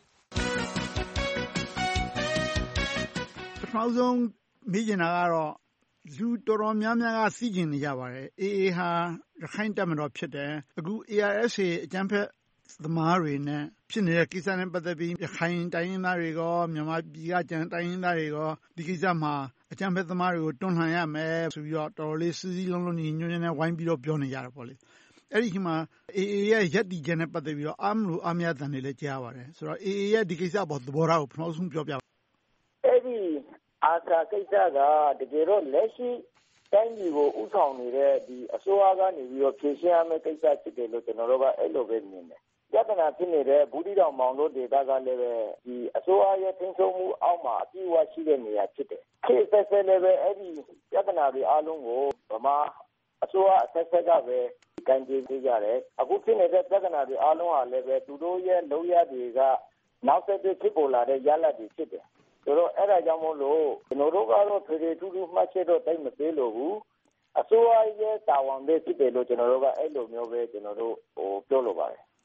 ။ပထမဆုံးမေးချင်တာကတော့လူတော်တော်များများကသိကျင်နေကြပါတယ်။အေးအေးဟာရခိုင်တပ်မတော်ဖြစ်တယ်။အခု အေအာအက်စ်အေ အကြမ်းဖက်သမားတွေနဲ့ဖြစ်နေတဲ့ကိစ္စနဲ့ပတ်သက်ပြီးရခိုင်တိုင်းရင်းသားတွေကမြန်မာပြည်ကကျန်တိုင်းရင်းသားတွေကဒီကိစ္စမှာအကြမ်းဖက်သမားတွေကိုတွန်းလှန်ရမယ်ဆိုပြီးတော့တော်တော်လေးစည်းစည်းလုံးလုံးညီညွတ်ညွတ်နဲ့ဝိုင်းပြီးတော့ပြောနေကြတာပေါ့လေ။အဲ့ဒီခေတ်မှာအေအေရဲ့ရပ်တည်ချက်နဲ့ပတ်သက်ပြီးတော့အားမလို့အားမရတန်တွေလည်းကြားပါတယ်။ဆိုတော့အေအေရဲ့ဒီကိစ္စပေါ်သဘောထားကိုပထမဆုံးပြောပြပါ။အဲ့ဒီအာသာကိစ္စကတကယ်တော့လက်ရှိတိုင်းပြည်ကိုဥဆောင်နေတဲ့ဒီအစိုးရကနေပြီးတော့ဖြေရှင်းရမယ့်ကိစ္စဖြစ်တယ်လို့ကျွန်တော်တို့ကအဲ့လိုပဲမြင်တယ်။ပြဿနာဖြစ်နေတဲ့ဘူးတီတောင်မောင်တို့ဒေသကလည်းပဲဒီအစိုးရရဲ့ထိန်းချုပ်မှုအောက်မှာအပြည့်အဝရှိတဲ့နေရာဖြစ်တယ်။ခေတ်ဆက်ဆက်လည်းပဲအဲ့ဒီပြဿနာတွေအားလုံးကိုဗမာအစိုးရအဆက်ဆက်ကပဲကန်ကျေးပေးကြတယ်။အခုဖြစ်နေတဲ့ပြဿနာတွေအားလုံးဟာလည်းပဲသူတို့ရဲ့လုပ်ရတွေကနောက်ဆက်တွဲဖြစ်ပေါ်လာတဲ့ရလဒ်တွေဖြစ်တယ်။ဆိုတော့အဲ့ဒါကြောင့်မို့လို့ကျွန်တော်တို့ကတော့ဖေဖေထူးထူးမှတ်ချက်တော့တိတ်မသေးလို့ဘူးအစိုးရရဲ့တာဝန်ပဲဖြစ်တယ်လို့ကျွန်တော်တို့ကအဲ့လိုမျိုးပဲကျွန်တော်တို့ဟိုပြောလိုပါတယ်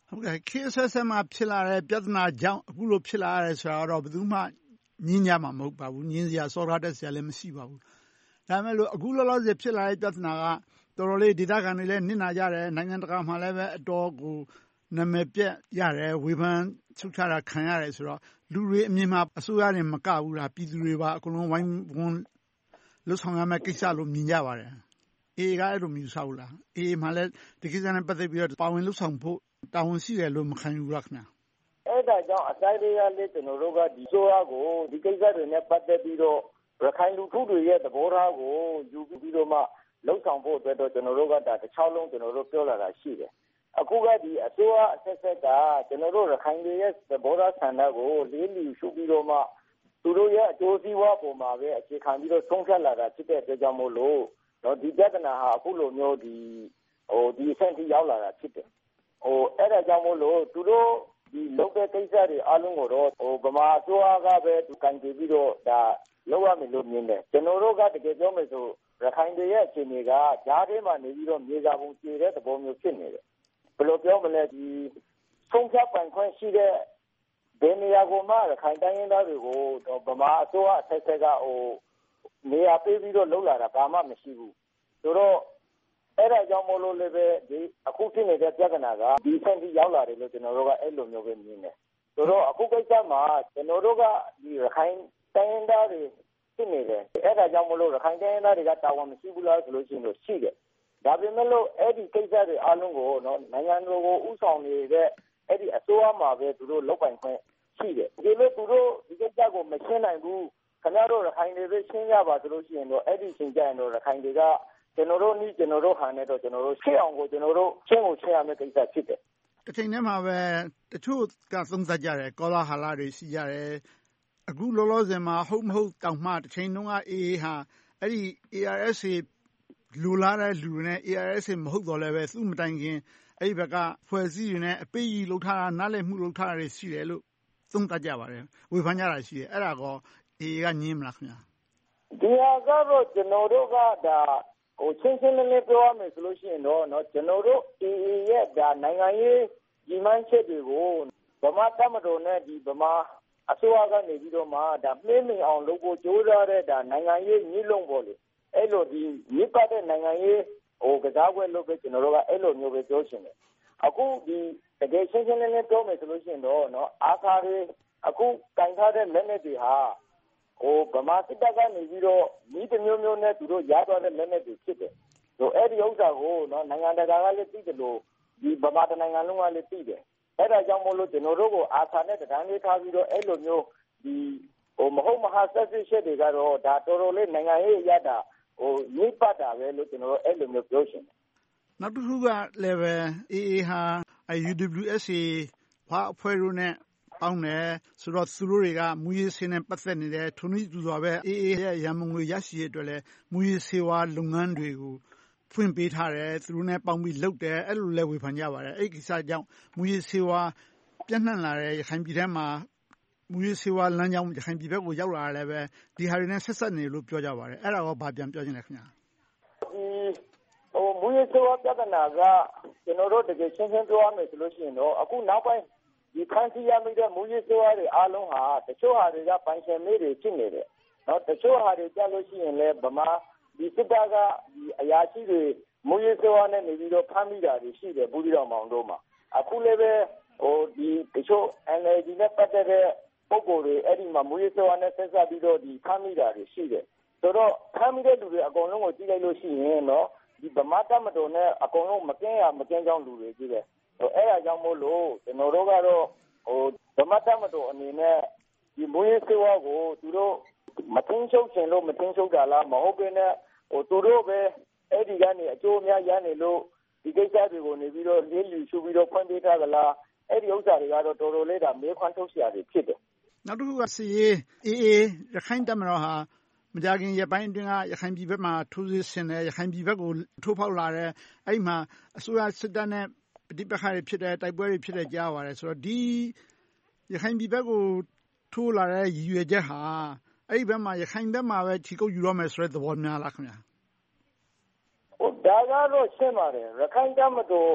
ဟုတ်ကဲ့ခေတ်အဆက်ဆက်မှာဖြစ်လာတဲ့ပြဿနာကြောင့်အခုလိုဖြစ်လာရတယ်ဆိုတာတော့ဘယ်သူမှငြင်းကြမှာမဟုတ်ပါဘူးငြင်းစရာစောရတဲ့စရာလည်းမရှိပါဘူးဒါပေမဲ့လို့အခုလောလောဆယ်ဖြစ်လာတဲ့ပြဿနာကတော်တော်လေးဒေသခံတွေလည်းနစ်နာကြတယ်နိုင်ငံတကာမှာလည်းပဲအတော်ကိုနာမည်ပြက်ရတယ်ဝေဖန်ချုပ်ချတာခံရတယ်ဆိုတော့လူတွေအမြင်မှာအစိုးရတွေမကဘူးလားပြည်သူတွေပါအကုန်လုံးဝိုင်းဝန်းလှုပ်ဆောင်ရမယ့်ကိစ္စလို့မြင်ကြပါတယ်အေးကအဲ့လိုမျိုးဆောက်လားအေးမှလည်းဒီကိစ္စနဲ့ပတ်သက်ပြီးတော့ပါဝင်လှုပ်ဆောင်ဖို့တာဝန်ရှိတယ်လို့မခံယူရခင်ဗျာအဲ့ဒါကြောင့်အတိုင်းတွေကလည်းကျွန်တော်တို့ကဒီဆိုရကိုဒီကိစ္စတွေနဲ့ပတ်သက်ပြီးတော့ရခိုင်လူထုတွေရဲ့သဘောထားကိုယူပြီးတော့မှလှုပ်ဆောင်ဖို့အတွက်တော့ကျွန်တော်တို့ကဒါတစ်ချောင်းလုံးကျွန်တော်တို့ပြောလာတာရှိတယ်အခုကဒီအစိုးရအဆက်ဆက်ကကျွန်တော်တို့ရခိုင်တွေရဲ့သဘောထားဆန္ဒကိုလေးလီရှုပြီးတော့မှသူတို့ရဲ့အကျိုးစီးပွားပေါ်မှာပဲအခြေခံပြီးတော့ဆုံးဖြတ်လာတာဖြစ်တဲ့အတွက်ကြောင့်မို့လို့တော့ဒီပြဿနာဟာအခုလိုမျိုးဒီဟိုဒီအဆင့်ထိရောက်လာတာဖြစ်တယ်ဟိုအဲ့ဒါကြောင့်မို့လို့သူတို့ဒီလုပ်တဲ့ကိစ္စတွေအားလုံးကိုတော့ဟိုဗမာအစိုးရကပဲသူကန်ကြည့်ပြီးတော့ဒါလုပ်ရမယ်လို့မြင်တယ်ကျွန်တော်တို့ကတကယ်ပြောမယ်ဆိုရခိုင်တွေရဲ့အခြေအနေကကြားထဲမှာနေပြီးတော့မြေစာပုံကျေတဲ့သဘောမျိုးဖြစ်နေတယ်ဘယ်လိုပြောမလဲဒီဆုံးဖြတ်ပိုင်ခွင့်ရှိတဲ့ဘယ်နေရာကိုမှရခိုင်တိုင်းရင်းသားတွေကိုတော့ဗမာအစိုးရအဆက်ဆက်ကဟိုနေရာပေးပြီးတော့လုပ်လာတာဘာမှမရှိဘူးဆိုတော့အဲ့ဒါကြောင့်မို့လို့လည်းပဲဒီအခုဖြစ်နေတဲ့ပြဿနာကဒီဆင့်ထိရောက်လာတယ်လို့ကျွန်တော်တို့ကအဲ့လိုမျိုးပဲမြင်တယ်ဆိုတော့အခုကိစ္စမှာကျွန်တော်တို့ကဒီရခိုင်တိုင်းရင်းသားတွေဖြစ်နေတယ်အဲ့ဒါကြောင့်မို့လို့ရခိုင်တိုင်းရင်းသားတွေကတာဝန်မရှိဘူးလားဆိုလို့ရှိရင်တော့ရှိတယ်ဒါပေမဲ့လို့အဲ့ဒီကိစ္စတွေအားလုံးကိုနော်နိုင်ငံတော်ကိုဥဆောင်နေတဲ့အဲ့ဒီအစိုးရမှာပဲသူတို့လုပ်ပိုင်ခွင့်ရှိတယ်ဒီလိုသူတို့ဒီကိစ္စကိုမရှင်းနိုင်ဘူးခင်ဗျားတို့ရခိုင်တွေပဲရှင်းရပါဆိုလို့ရှိရင်တော့အဲ့ဒီရှင်းကြရင်တော့ရခိုင်တွေကကျွန်တော်တို့နီးကျွန်တော်တို့ဟာနဲ့တော့ကျွန်တော်တို့ရှင်းအောင်ကိုကျွန်တော်တို့ရှင်းကိုရှင်းရမယ့်ကိစ္စဖြစ်တယ်တစ်ချိန်တည်းမှာပဲတချို့ကသုံးသပ်ကြတယ်ကောလာဟာလာတွေရှိကြတယ်အခုလောလောဆယ်မှာဟုတ်မဟုတ်တောင်မှတစ်ချိန်တုန်းက အေးအေးဟာအဲ့ဒီ အေးအာရ်အက်စ် လူလာတဲ့လူတွေနဲ့ အေးအာရ်အက်စ် မဟုတ်တော့လည်းပဲသူ့မတိုင်ခင်အဲ့ဒီဘက်ကဖွဲ့စည်းတွေနဲ့အပေးကြီးလှုပ်ထားတာနားလည်မှုလှုပ်ထားတာတွေရှိတယ်လို့သုံးသပ်ကြပါတယ်ဝေဖန်ကြတာရှိတယ်အဲ့ဒါကောအေးအေးကညင်းမလားခင်ဗျာဒီဟာကတော့ကျွန်တော်တို့ကဒါဟိုချင်းချင်းလေးလေးပြောရမယ်ဆိုလို့ရှိရင်တော့เนาะကျွန်တော်တို့အေးအေးရဲ့ဒါနိုင်ငံရေးဒီမှန်းချက်တွေကိုဗမာတပ်မတော်နဲ့ဒီဗမာအစိုးရကနေပြီးတော့မှဒါနှင်းမြင်အောင်လုပ်ဖို့ကြိုးစားတဲ့ဒါနိုင်ငံရေးညှိလုံးပေါ်လေအဲ့လိုဒီမြစ်ပတ်တဲ့နိုင်ငံရေးဟိုကစားပွဲလုပ်ပဲကျွန်တော်တို့ကအဲ့လိုမျိုးပဲပြောချင်တယ်အခုဒီတကယ်ရှင်းရှင်းလင်းလင်းပြောမယ်ဆိုလို့ရှိရင်တော့เนาะအာခါတွေအခုကင်ထားတဲ့လက်နက်တွေဟာဟိုဗမာစစ်တပ်ကနေပြီးတော့ဤတစ်မျိုးမျိုးနဲ့သူတို့ရသွားတဲ့လက်နက်တွေဖြစ်တယ်ဆိုအဲ့ဒီဥစ္စာကိုเนาะနိုင်ငံတကာကလည်းသိတယ်လို့ဒီဗမာတနိုင်ငံလုံးကလည်းသိတယ်အဲ့ဒါကြောင့်မို့လို့ကျွန်တော်တို့ကိုအာခါနဲ့တန်းလေးထားပြီးတော့အဲ့လိုမျိုးဒီဟိုမဟုတ်မဟာဆက်စစ်ချက်တွေကတော့ဒါတော်တော်လေးနိုင်ငံရေးရတာဟိုညှိပတ်တာပဲလို့ကျွန်တော်တို့အဲ့လိုမျိုးပြောရှင်တယ်နောက်တစ်ခုကလည်းပဲ အေးအေးဟာ ယူ ဒဘလျူ အက်စ် အေ ဘာအဖွဲ့တို့နဲ့ပေါင်းတယ်ဆိုတော့သူတို့တွေကမူရေးဆေးနဲ့ပတ်သက်နေတယ်ထုံးနည်းသူစွာပဲ အေးအေးရဲ့ရန်မုံတွေရရှိရတဲ့အတွက်လည်းမူရေးဆေးဝါးလုပ်ငန်းတွေကိုဖွင့်ပေးထားတယ်သူတို့နဲ့ပေါင်းပြီးလုပ်တယ်အဲ့လိုလဲဝေဖန်ကြပါတယ်အဲ့ဒီကိစ္စကြောင့်မူရေးဆေးဝါးပြန့်နှံ့လာတဲ့ရခိုင်ပြည်ထဲမှာမူရေးဆေးဝါးလမ်းကြောင်းရခိုင်ပြည်ဘက်ကိုရောက်လာတယ်ပဲဒီဟာတွေနဲ့ဆက်ဆက်နေလို့ပြောကြပါတယ်အဲ့ဒါကဘာပြန်ပြောချင်လဲခင်ဗျာဒီဟိုမူရေးဆေးဝါးပြဿနာကကျွန်တော်တို့တကယ်ရှင်းရှင်းပြောရမယ်ဆိုလို့ရှိရင်တော့အခုနောက်ပိုင်းဒီခန်းစီရမိတဲ့မူရေးဆေးဝါးတွေအားလုံးဟာတချို့ဟာတွေကပိုင်ရှင်မေးတွေဖြစ်နေတယ်နော်တချို့ဟာတွေကြလို့ရှိရင်လည်းဗမာဒီစစ်တပ်ကဒီအရာရှိတွေမူရေးဆေးဝါးနဲ့နေပြီးတော့ဖမ်းမိတာတွေရှိတယ်ဘူးဒီတော်မောင်တို့မှာအခုလည်းပဲဟိုဒီတချို့ အန် အယ် ဒီ နဲ့ပတ်သက်တဲ့ပုံကိုယ်တွေအဲ့ဒီမှာမူရေးဆေးဝါးနဲ့ဆက်စပ်ပြီးတော့ဒီဖမ်းမိတာတွေရှိတယ်ဆိုတော့ဖမ်းမိတဲ့လူတွေအကုန်လုံးကိုကြည့်လိုက်လို့ရှိရင်နော်ဒီဗမာတပ်မတော်နဲ့အကုန်လုံးမကင်းရမကင်းကြောင်းလူတွေကြီးတယ်ဟိုအဲ့ဒါကြောင့်မို့လို့ကျွန်တော်တို့ကတော့ဟိုဗမာတပ်မတော်အနေနဲ့ဒီမူရေးဆေးဝါးကိုသူတို့မထင်းချုပ်ချင်လို့မထင်းချုပ်တာလားမဟုတ်ဘဲနဲ့ဟိုသူတို့ပဲအဲ့ဒီကနေအကျိုးအများရနေလို့ဒီကိစ္စတွေကိုနေပြီးတော့လေးလူရှုပြီးတော့ဖွင့်ပေးထားသလားအဲ့ဒီဥစ္စာတွေကတော့တော်တော်လေးဒါမေးခွန်းထုတ်စရာတွေဖြစ်တယ်နောက်တစ်ခုကစီအေးအေးအေးရခိုင်တပ်မတော်ဟာမကြခင်ရပိုင်းအတွင်းကရခိုင်ပြည်ဘက်မှာထိုးစစ်ဆင်တယ်ရခိုင်ပြည်ဘက်ကိုထိုးဖောက်လာတယ်အဲ့ဒီမှာအစိုးရစစ်တပ်နဲ့ပဋိပက္ခတွေဖြစ်တယ်တိုက်ပွဲတွေဖြစ်တယ်ကြားပါတယ်ဆိုတော့ဒီရခိုင်ပြည်ဘက်ကိုထိုးလာတဲ့ရည်ရွယ်ချက်ဟာအဲ့ဒီဘက်မှာရခိုင်ဘက်မှာပဲခြေကုပ်ယူရမယ်ဆိုတဲ့သဘောများလားခင်ဗျာဟိုဒါကတော့ရှင်းပါတယ်ရခိုင်တပ်မတော်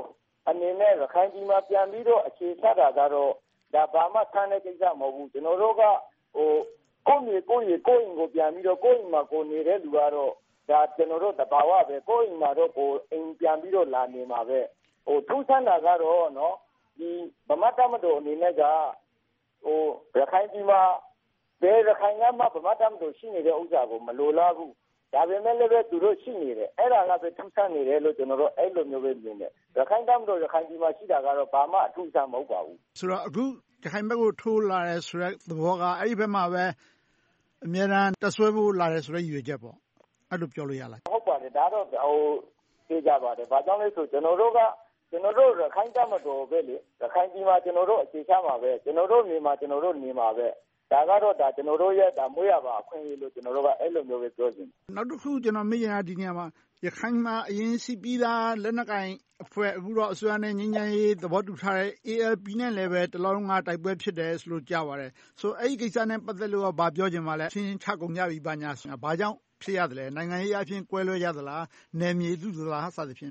အနေနဲ့ရခိုင်ပြည်မှာပြန်ပြီးတော့အခြေချတာကတော့ဒါဘာမှဆန်းတဲ့ကိစ္စမဟုတ်ဘူးကျွန်တော်တို့ကဟိုကိုယ့်မြေကိုယ့်ရေကိုယ့်အိမ်ကိုပြန်ပြီးတော့ကိုယ့်အိမ်မှာကိုယ်နေတဲ့လူကတော့ဒါကျွန်တော်တို့တဘာဝပဲကိုယ့်အိမ်မှာတော့ကိုယ်အိမ်ပြန်ပြီးတော့လာနေမှာပဲဟိုထူးဆန်းတာကတော့နော်ဒီဗမာတမတော်အနေနဲ့ကဟိုရခိုင်ပြည်မှာဘယ်ရခိုင်ကမှဗမာတမတော်ရှိနေတဲ့ဥစ္စာကိုမလိုလားဘူးဒါပေမဲ့လည်းပဲသူတို့ရှိနေတယ်အဲ့ဒါကပဲထူးဆန်းနေတယ်လို့ကျွန်တော်တို့အဲ့လိုမျိုးပဲမြင်တယ်ရခိုင်တမတော်ရခိုင်ပြည်မှာရှိတာကတော့ဘာမှအထူးဆန်းမဟုတ်ပါဘူးဆိုတော့အခုရခိုင်ဘက်ကိုထိုးလာတယ်ဆိုတဲ့သဘောကအဲ့ဒီဘက်မှာပဲအများအားတဆွဲဖို့လာတယ်ဆိုတဲ့ရည်ရွယ်ချက်ပေါ့အဲ့လိုပြောလို့ရလားဟုတ်ပါတယ်ဒါတော့ဟိုသိကြပါတယ်ဘာကြောင့်လဲဆိုကျွန်တော်တို့ကကျွန်တော်တို့ရခိုင်တမတော်ပဲလေရခိုင်ပြည်မှာကျွန်တော်တို့အခြေချမှာပဲကျွန်တော်တို့နေမှာကျွန်တော်တို့နေမှာပဲဒါကတော့ဒါကျွန်တော်တို့ရဲ့ဒါမွေးရပါအခွင့်အရေးလို့ကျွန်တော်တို့ကအဲ့လိုမျိုးပဲပြောချင်တယ်နောက်တစ်ခုကျွန်တော်မေးချင်တာဒီနေရာမှာရခိုင်မှာအရင်စီပြီးသားလက်နက်ကိုင်အဖွဲ့အခုတော့အစိုးရနဲ့ငြိမ်းချမ်းရေးသဘောတူထားတဲ့ A L P နဲ့လည်းပဲတလုံးကတိုက်ပွဲဖြစ်တယ်ဆိုလို့ကြားပါတယ်ဆိုအဲ့ဒီကိစ္စနဲ့ပတ်သက်လို့ဘာပြောချင်ပါလဲချင်းချင်းချကုန်ကြပြီဘာညာဆိုဘာကြောင့်ဖြစ်ရတယ်လဲနိုင်ငံရေးအချင်းကွဲလွဲကြသလားနယ်မြေလူသလားစသဖြင့်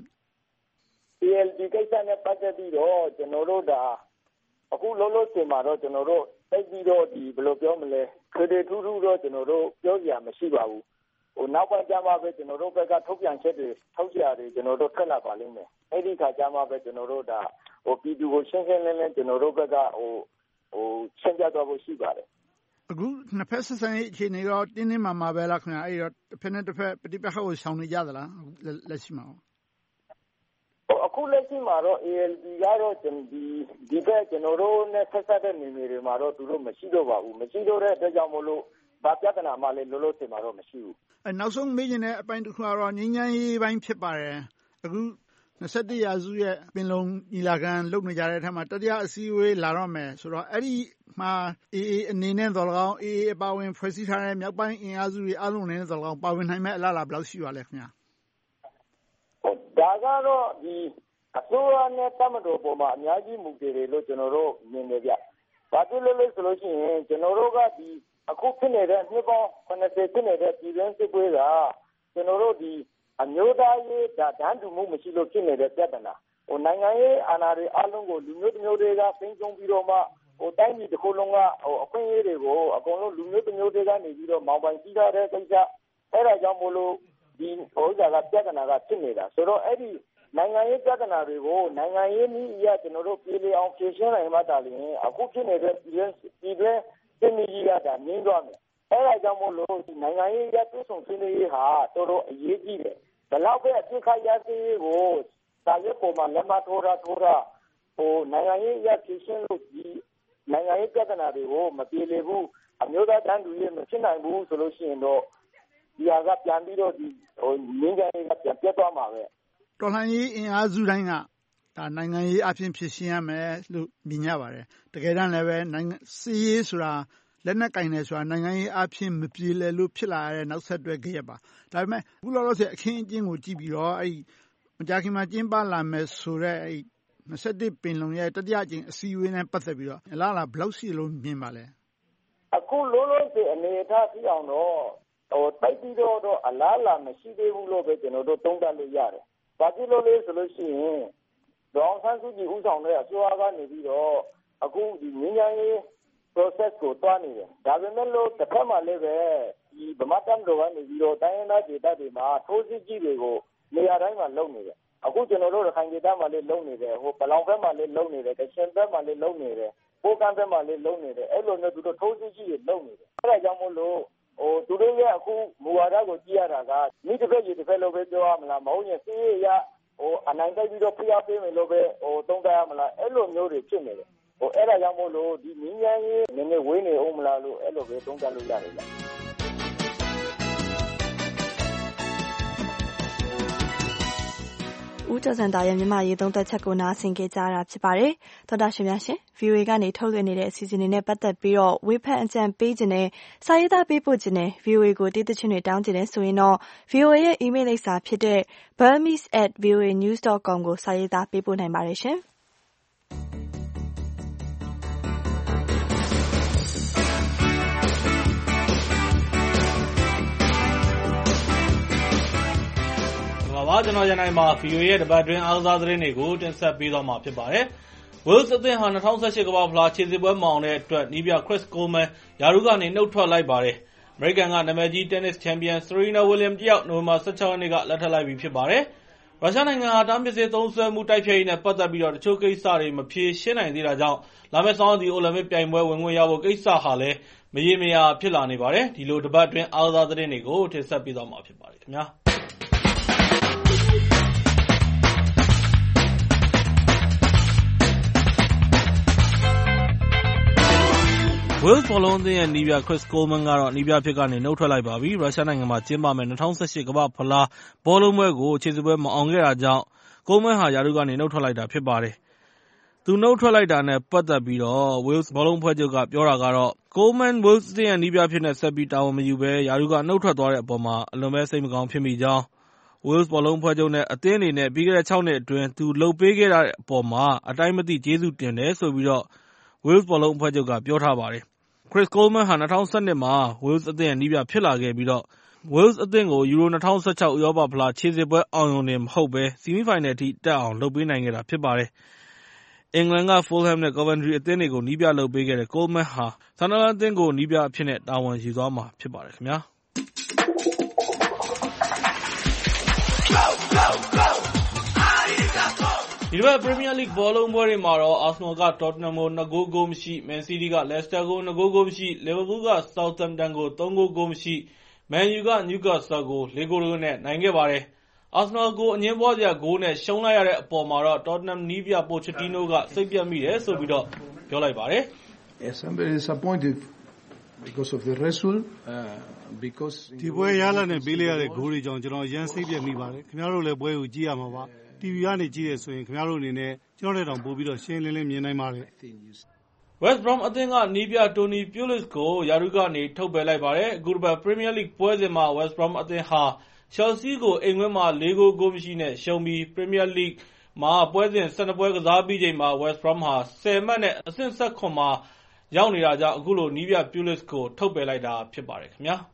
A L P ကိစ္စနဲ့ပတ်သက်ပြီးတော့ကျွန်တော်တို့ဒါအခုလုံးလုံးစင်မှာတော့ကျွန်တော်တို့သိပြီးတော့ဒီဘယ်လိုပြောမလဲခေတ္တထူးထူးတော့ကျွန်တော်တို့ပြောစရာမရှိပါဘူးဟိုနောက်ပိုင်းကျမှပဲကျွန်တော်တို့ဘက်ကထုတ်ပြန်ချက်တွေထုတ်ကြရတယ်ကျွန်တော်တို့ထွက်လာပါလိမ့်မယ်အဲ့ဒီခါကျမှပဲကျွန်တော်တို့ဒါဟိုပြည်သူကိုရှင်းရှင်းလင်းလင်းကျွန်တော်တို့ဘက်ကဟိုဟိုရှင်းပြသွားဖို့ရှိပါတယ်အခုနှစ်ဖက်ဆက်ဆံရေးအခြေအနေတော့တင်းတင်းမာမာပဲလားခင်ဗျာအဲ့တော့တစ်ဖက်နဲ့တစ်ဖက်ပဋိပက္ခကိုရှောင်နေကြသလားလက်ရှိမှာအခုလက်ရှိမှာတော့ A L P ကတော့ဒီဒီဘက်ကျွန်တော်တို့နဲ့ဆက်ဆက်တဲ့နေနေတွေမှာတော့သူတို့မရှိတော့ပါဘူးမရှိတော့တဲ့အတွက်ကြောင့်မို့လို့ဘာပြဿနာမှလည်းလုံးလုံးစင်မှာတော့မရှိဘူးအဲနောက်ဆုံးမေးချင်တဲ့အပိုင်းတစ်ခုကတော့ငြိမ်းချမ်းရေးပိုင်းဖြစ်ပါတယ်အခု၂၁ရာစုရဲ့ပင်လုံညီလာခံလုပ်နေကြတဲ့အထက်မှာတတိယအစည်းအဝေးလာတော့မယ်ဆိုတော့အဲ့ဒီမှာ A A အနေနဲ့တော်၎င်း A A အပါဝင်ဖွဲ့စည်းထားတဲ့မြောက်ပိုင်းအင်အားစုတွေအားလုံးနဲ့တော်၎င်းပါဝင်နိုင်မဲ့အလားအလာဘယ်လောက်ရှိပါလဲခင်ဗျာဒါကတော့ဒီအစိုးရနဲ့တမတော်ပေါ်မှာအများကြီးမူတည်တယ်လို့ကျွန်တော်တို့မြင်နေကြ။ဘာဖြစ်လို့လဲဆိုလို့ရှိရင်ကျွန်တော်တို့ကဒီအခုဖြစ်နေတဲ့နှစ်ပေါင်း၇၀ဖြစ်နေတဲ့ပြည်တွင်းစစ်ပွဲကကျွန်တော်တို့ဒီအမျိုးသားရေးဒါတန်းတူမှုမရှိလို့ဖြစ်နေတဲ့ပြဿနာ။ဟိုနိုင်ငံရေးအာဏာတွေအလုံးကိုလူမျိုးတစ်မျိုးတွေကဖိနှိပ်ပြီးတော့မှဟိုတိုင်းပြည်တစ်ခုလုံးကဟိုအခွင့်အရေးတွေကိုအကုန်လုံးလူမျိုးတစ်မျိုးတွေကနေပြီးတော့မောင်းပိုင်ပြီးထားတဲ့ကိစ္စအဲ့ဒါကြောင့်မို့လို့ဒီဟိုဥစ္စာကပြဿနာကဖြစ်နေတာဆိုတော့အဲ့ဒီနိုင်ငံရေးပြဿနာတွေကိုနိုင်ငံရေးနည်းအရကျွန်တော်တို့ပြည်လည်အောင်ဖြေရှင်းနိုင်မှသာလျှင်အခုဖြစ်နေတဲ့ပြည်တွင်းပြည်တွင်းစစ်မီးကြီးကဒါငြင်းသွားမယ်အဲဒါကြောင့်မို့လို့ဒီနိုင်ငံရေးရပြည်ဆောင်ဆွေးနွေးရေးဟာတော်တော်အရေးကြီးတယ်ဘယ်လောက်ပဲအဖြစ်ခရရစေးကိုစာရွက်ပေါ်မှာလက်မထိုးတာထိုးတာဟိုနိုင်ငံရေးရဖြေရှင်းလို့ဒီနိုင်ငံရေးပြဿနာတွေကိုမပြေလည်ဘူးအမျိုးသားတန်းတူရေးမဖြစ်နိုင်ဘူးဆိုလို့ရှိရင်တော့ဒီဟာကပြန်ပြီးတော့ဒီဟိုငြင်းကြရေးကပြန်ပြတ်သွားမှာပဲတော်လှန်ရေးအင်အားစုတိုင်းကဒါနိုင်ငံရေးအဖြစ်ဖြစ်ရှင်းရမယ်လို့မြင်ကြပါတယ်တကယ်တမ်းလည်းပဲနိုင်ငံစီးရေးဆိုတာလက်နက်ကင်တယ်ဆိုတာနိုင်ငံရေးအဖြစ်မပြေလည်လို့ဖြစ်လာတဲ့နောက်ဆက်တွဲကြရပါဒါပေမဲ့အခုလောလောဆယ်အခင်းအကျင်းကိုကြည့်ပြီးတော့အဲ့မကြာခင်မှာကျင်းပလာမယ်ဆိုတဲ့အဲ့၂၁ပင်လုံရဲ့တတိယအကြိမ်အစည်းအဝေးနဲ့ပတ်သက်ပြီးတော့အလားအလာဘယ်လောက်ရှိလို့မြင်ပါလဲအခုလုံးလုံးစီအနေအထားပြအောင်တော့ဟိုတိုက်ပြီးတော့အလားအလာမရှိသေးဘူးလို့ပဲကျွန်တော်တို့သုံးသပ်လို့ရတယ်ဘာဖြစ်လို့လဲဆိုလို့ရှိရင်ဒေါအောင်ဆန်းစုကြည်ဦးဆောင်တဲ့အစိုးရကနေပြီးတော့အခုဒီငြိမ်းချမ်းရေး process ကိုတွားနေတယ်ဒါပေမဲ့လို့တစ်ခါမှလည်းပဲဒီဗမာတမ်တော်ကနေပြီးတော့တိုင်းရင်းသားဒေသတွေမှာထိုးစစ်ကြီးတွေကိုနေရာတိုင်းမှာလုပ်နေတယ်အခုကျွန်တော်တို့ရခိုင်ဒေသမှာလည်းလုပ်နေတယ်ဟိုပလောင်ဘက်မှာလည်းလုပ်နေတယ်ကချင်ဘက်မှာလည်းလုပ်နေတယ်ပိုးကမ်းဘက်မှာလည်းလုပ်နေတယ်အဲ့လိုမျိုးသူတို့ထိုးစစ်ကြီးတွေလုပ်နေတယ်အဲ့ဒါကြောင့်မို့လို့ဟိုသူတို့ရဲ့အခုမူဝါဒကိုကြည့်ရတာကမိတစ်ဖက်ကြီးတစ်ဖက်လို့ပဲပြောရမလားမဟုတ်ရင်စီးရဟိုအနိုင်တိုက်ပြီးတော့ဖျားပေးမယ်လို့ပဲဟိုသုံးသပ်ရမလားအဲ့လိုမျိုးတွေဖြစ်နေတယ်ဟိုအဲ့ဒါကြောင့်မို့လို့ဒီမြင်းရန်ရေးနည်းနည်းဝေးနေအောင်မလားလို့အဲ့လိုပဲသုံးသပ်လို့ရတယ်ဗျဦးကျော်စံသားရဲ့မြန်မာရေးသုံးသက်ချက်ကိုနားဆင်ကြကြတာဖြစ်ပါတယ်။သောတာရှင်များရှင် V O A ကနေထုတ်လွှင့်နေတဲ့အစီအစဉ်တွေနဲ့ပတ်သက်ပြီးတော့ဝေဖန်အကြံပေးခြင်းနဲ့စာရေးသားပေးပို့ခြင်းနဲ့ V O A ကိုတည်တခြင်းတွေတောင်းခြင်းနဲ့ဆိုရင်တော့ V O A ရဲ့ email လိပ်စာဖြစ်တဲ့ burmese at voanews dot com ကိုစာရေးသားပေးပို့နိုင်ပါတယ်ရှင်။ပပါကျွန်တော်ရန်နိုင်မှာ ဗီအိုအေ ရဲ့တပတ်တွင်းအားကစားသတင်းတွေကိုတင်ဆက်ပေးသွားမှာဖြစ်ပါတယ်။ Wales အသင်းဟာ၂၀၁၈ကမ္ဘာ့ဖလားခြေစစ်ပွဲမအောင်တဲ့အတွက်နီးပြ Chris Coleman ရာထူးကနေနှုတ်ထွက်လိုက်ပါတယ်။ အမေရိကန်ကနာမည်ကြီး Tennis Champion Serena Williams တယောက်နိုဝင်ဘာ၁၆ရက်နေ့ကလက်ထပ်လိုက်ပြီဖြစ်ပါတယ်။ ရုရှားနိုင်ငံဟာတားမြစ်ဆေးသုံးစွဲမှုတိုက်ဖျက်ရေးနဲ့ပတ်သက်ပြီးတချို့ကိစ္စတွေမဖြေရှင်းနိုင်သေးတာကြောင့်လာမယ့်ဆောင်းရာသီအိုလံပစ်ပြိုင်ပွဲဝင်ခွင့်ရဖို့ကိစ္စဟာလည်းမရေမရာဖြစ်လာနေပါတယ်။ဒီလိုတပတ်အတွင်းအားကစားသတင်းတွေကိုတင်ဆက်ပေးသွားမှာဖြစ်ပါတယ်ခင်ဗျာ။ Wales ဘောလုံးအသင်းရဲ့နည်းပြ Chris Coleman ကတော့နည်းပြအဖြစ်ကနေနှုတ်ထွက်လိုက်ပါပြီ။ရုရှားနိုင်ငံမှာကျင်းပမယ့်၂၀၁၈ကမ္ဘာ့ဖလားဘောလုံးပွဲကိုခြေစစ်ပွဲမအောင်ခဲ့တာကြောင့် Coleman ဟာရာထူးကနေနှုတ်ထွက်လိုက်တာဖြစ်ပါတယ်။သူနှုတ်ထွက်လိုက်တာနဲ့ပတ်သက်ပြီး Wales ဘောလုံးအဖွဲ့ချုပ်ကပြောတာကတော့ Coleman Wales အသင်းရဲ့နည်းပြအဖြစ်နဲ့ဆက်ပြီးတာဝန်မယူဘဲရာထူးကနှုတ်ထွက်သွားတဲ့အပေါ်မှာအလွန်ပဲစိတ်မကောင်းဖြစ်မိကြောင်း Wales ဘောလုံးအဖွဲ့ချုပ်နဲ့အသင်းအနေနဲ့ပြီးခဲ့တဲ့ခြောက်နှစ်အတွင်းသူလုပ်ပေးခဲ့တဲ့အပေါ်မှာအတိုင်းမသိကျေးဇူးတင်တယ်ဆိုပြီး Wales ဘောလုံးအဖွဲ့ချုပ်ကပြောထားပါတယ်။ Chris Coleman ဟာ၂၀၁၂မှာ Wales အသင်းရဲ့နည်းပြဖြစ်လာခဲ့ပြီးတော့ Wales အသင်းကို ယူရို၂၀၁၆ ဥရောပဖလားခြေစစ်ပွဲအောင်ရုံတင်မဟုတ်ဘဲဆီမီးဖိုင်နယ်အထိတက်အောင်လုပ်ပေးနိုင်ခဲ့တာဖြစ်ပါတယ်။အင်္ဂလန်က Fulham နဲ့ Coventry အသင်းတွေကိုနည်းပြလုပ်ပေးခဲ့တဲ့ Coleman ဟာ Sunderland အသင်းကိုနည်းပြအဖြစ်နဲ့တာဝန်ယူသွားမှာဖြစ်ပါတယ်ခင်ဗျာ။ ဒီတစ်ပတ် Premier League ဘောလုံးပွဲတွေမှာတော့ Arsenal က Tottenham ကို၂ဂိုး ဂိုးမရှိ၊ Man City က Leicester ကို၂ဂိုး ဂိုးမရှိ၊ Liverpool က Southampton ကို၃ဂိုး ဂိုးမရှိ၊ Man U က Newcastle ကို၄ဂိုး ၁ဂိုး နဲ့နိုင်ခဲ့ပါတယ်။ Arsenal ကိုအငြင်းပွားစရာဂိုးနဲ့ရှုံးလိုက်ရတဲ့အပေါ်မှာတော့ Tottenham နည်းပြ Pochettino ကစိတ်ပျက်မိတယ်ဆိုပြီးပြောလိုက်ပါတယ်။ "ဒီပွဲရလဒ်နဲ့ပေးလိုက်ရတဲ့ဂိုးတွေကြောင့်ကျနော်အရမ်းစိတ်ပျက်မိပါတယ်။ ခင်ဗျားတို့လည်းပွဲကိုကြည့်ရမှာပါ။ တီဗီကနေကြည့်တယ်ဆိုရင်ခင်ဗျားတို့အနေနဲ့ကျနော့်ထက်တောင်ပိုပြီးရှင်းရှင်းလင်းလင်းမြင်နိုင်ပါတယ်။" West Brom အသင်းကနည်းပြ Tony Pulis ကိုရာထူးကနေထုတ်ပယ်လိုက်ပါတယ်။အခုတစ်ပတ် Premier League ပွဲစဉ်မှာ West Brom အသင်းဟာ Chelsea ကိုအိမ်ကွင်းမှာ၄ဂိုး ဂိုးမရှိ နဲ့ရှုံးပြီး Premier League မှာပွဲစဉ်၁၂ပွဲကစားပြီးချိန်မှာ West Brom ဟာဆယ်မှတ်နဲ့အဆင့်၁၇မှာရောက်နေတာကြောင့်အခုလိုနည်းပြ Pulis ကိုထုတ်ပယ်လိုက်တာဖြစ်ပါတယ်ခင်ဗျာ။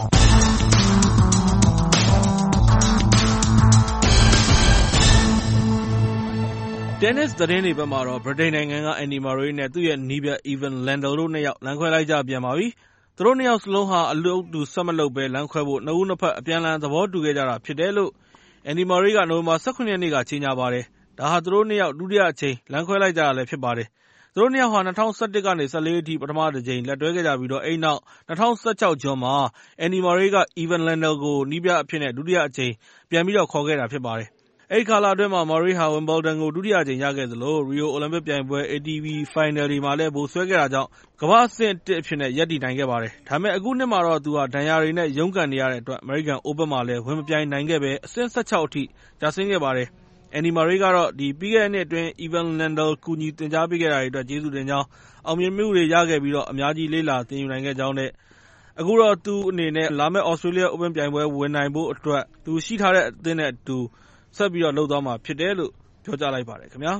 Tennis သတင်းတွေဘက်မှာတော့ ဗြိတိန်နိုင်ငံက Andy Murray နဲ့ သူ့ရဲ့နည်းပြ Ivan Lendl တို့နှစ်ယောက်လမ်းခွဲလိုက်ကြပြန်ပါပြီ။သူတို့နှစ်ယောက်စလုံးဟာအလုပ်အတူဆက်မလုပ်ဘဲလမ်းခွဲဖို့နှစ်ဦးနှစ်ဖက်အပြန်အလှန်သဘောတူခဲ့ကြတာဖြစ်တယ်လို့ Andy Murray ကနိုဝင်ဘာ၁၇ရက်နေ့ကကြေညာပါတယ်။ဒါဟာသူတို့နှစ်ယောက်ဒုတိယအကြိမ်လမ်းခွဲလိုက်ကြတာလည်းဖြစ်ပါတယ်။သူတို့နှစ်ယောက်ဟာ၂၀၁၁ကနေ၁၄အထိပထမတစ်ကြိမ်လက်တွဲခဲ့ကြပြီးတော့အဲဒီနောက်၂၀၁၆ဇွန်မှာ Andy Murray က Ivan Lendl ကိုနည်းပြအဖြစ်နဲ့ဒုတိယအကြိမ်ပြန်ပြီးတော့ခေါ်ခဲ့တာဖြစ်ပါတယ်။အဲဒီကာလအတွင်းမှာ Murray ဟာ Wimbledon ကိုဒုတိယအကြိမ်ရခဲ့သလို Rio အိုလံပစ်ပြိုင်ပွဲ အေတီပီ ဖိုင်နယ်တွေမှာလည်းဗိုလ်စွဲခဲ့တာကြောင့်ကမ္ဘာ့အဆင့်တစ်အဖြစ်နဲ့ရပ်တည်နိုင်ခဲ့ပါတယ်။ဒါပေမဲ့အခုနှစ်မှာတော့သူဟာဒဏ်ရာတွေနဲ့ရုန်းကန်နေရတဲ့အတွက် American Open မှာလည်းဝင်မပြိုင်နိုင်ခဲ့ဘဲအဆင့်၁၆အထိကျဆင်းခဲ့ပါတယ်။ Andy Murray ကတော့ပြီးခဲ့တဲ့နှစ်အတွင်း Ivan Lendl ကူညီသင်ကြားပေးခဲ့တာတွေအတွက်ကျေးဇူးတင်ကြောင်းအောင်မြင်မှုတွေရခဲ့ပြီးတော့အများကြီးလေ့လာသင်ယူနိုင်ခဲ့ကြောင်းနဲ့အခုတော့သူအနေနဲ့လာမယ့် Australia Open ပြိုင်ပွဲဝင်နိုင်ဖို့အတွက်သူရှိထားတဲ့အသင်းနဲ့အတူဆက်ပြီးတော့လုပ်သွားမှာဖြစ်တယ်လို့ပြောကြားလိုက်ပါတယ်ခင်ဗျာ။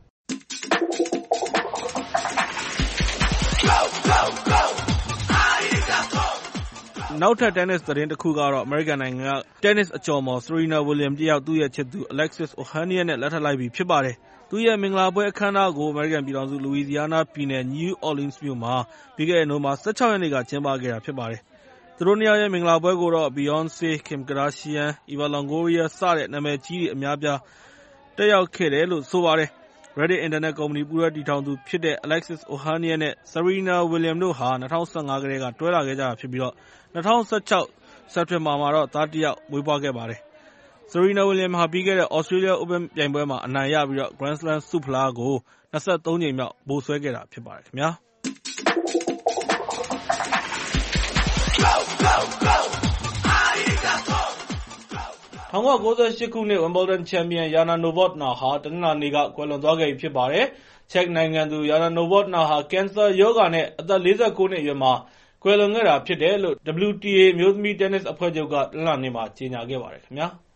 နောက်ထပ် Tennis သတင်းတစ်ခုကတော့အမေရိကန်နိုင်ငံက Tennis အကျော်မော် Serena Williams တယောက်သူ့ရဲ့ချစ်သူ Alexis Ohanian နဲ့လက်ထပ်လိုက်ပြီဖြစ်ပါတယ်။သူ့ရဲ့မင်္ဂလာပွဲအခမ်းအနားကိုအမေရိကန်ပြည်ထောင်စု Louisiana ပြည်နယ် New Orleans မြို့မှာပြီးခဲ့တဲ့နိုဝင်ဘာ၁၆ရက်နေ့ကကျင်းပခဲ့တာဖြစ်ပါတယ်။သူတို့နှစ်ယောက်ရဲ့မင်္ဂလာပွဲကိုတော့ Beyonce, Kim Kardashian, Eva Longoria စတဲ့နာမည်ကြီးတွေအများအပြားတက်ရောက်ခဲ့တယ်လို့ဆိုပါတယ်။ Reddit အင်တာနက်ကုမ္ပဏီပူးတွဲတည်ထောင်သူဖြစ်တဲ့ Alexis Ohanian နဲ့ Serena Williams တို့ဟာ၂၀၁၅ကတည်းကတွဲလာခဲ့ကြတာဖြစ်ပြီးတော့၂၀၁၆စက်တင်ဘာမှာတော့သားတစ်ယောက်မွေးဖွားခဲ့ပါတယ်။ Serena Williams ဟာပြီးခဲ့တဲ့ Australia Open ပြိုင်ပွဲမှာအနိုင်ရပြီးတော့ Grand Slam ဆုဖလားကို၂၃ကြိမ်မြောက်ဗိုလ်စွဲခဲ့တာဖြစ်ပါတယ်ခင်ဗျာ။ ၁၉၉၈ခုနှစ် Wimbledon ချန်ပီယံ Jana Novotná ဟာတနင်္လာနေ့ကကွယ်လွန်သွားခဲ့ပြီဖြစ်ပါတယ်။ ချက်နိုင်ငံသူ Jana Novotná ဟာကင်ဆာရောဂါနဲ့အသက်၄၉နှစ်အရွယ်မှာကွယ်လွန်ခဲ့တာဖြစ်တယ်လို့ ဒဗ်ဘလူးတီအေ အမျိုးသမီးတင်းနစ်အဖွဲ့ချုပ်ကတနင်္လာနေ့မှာကြေညာခဲ့ပါတယ်ခင်ဗျာ။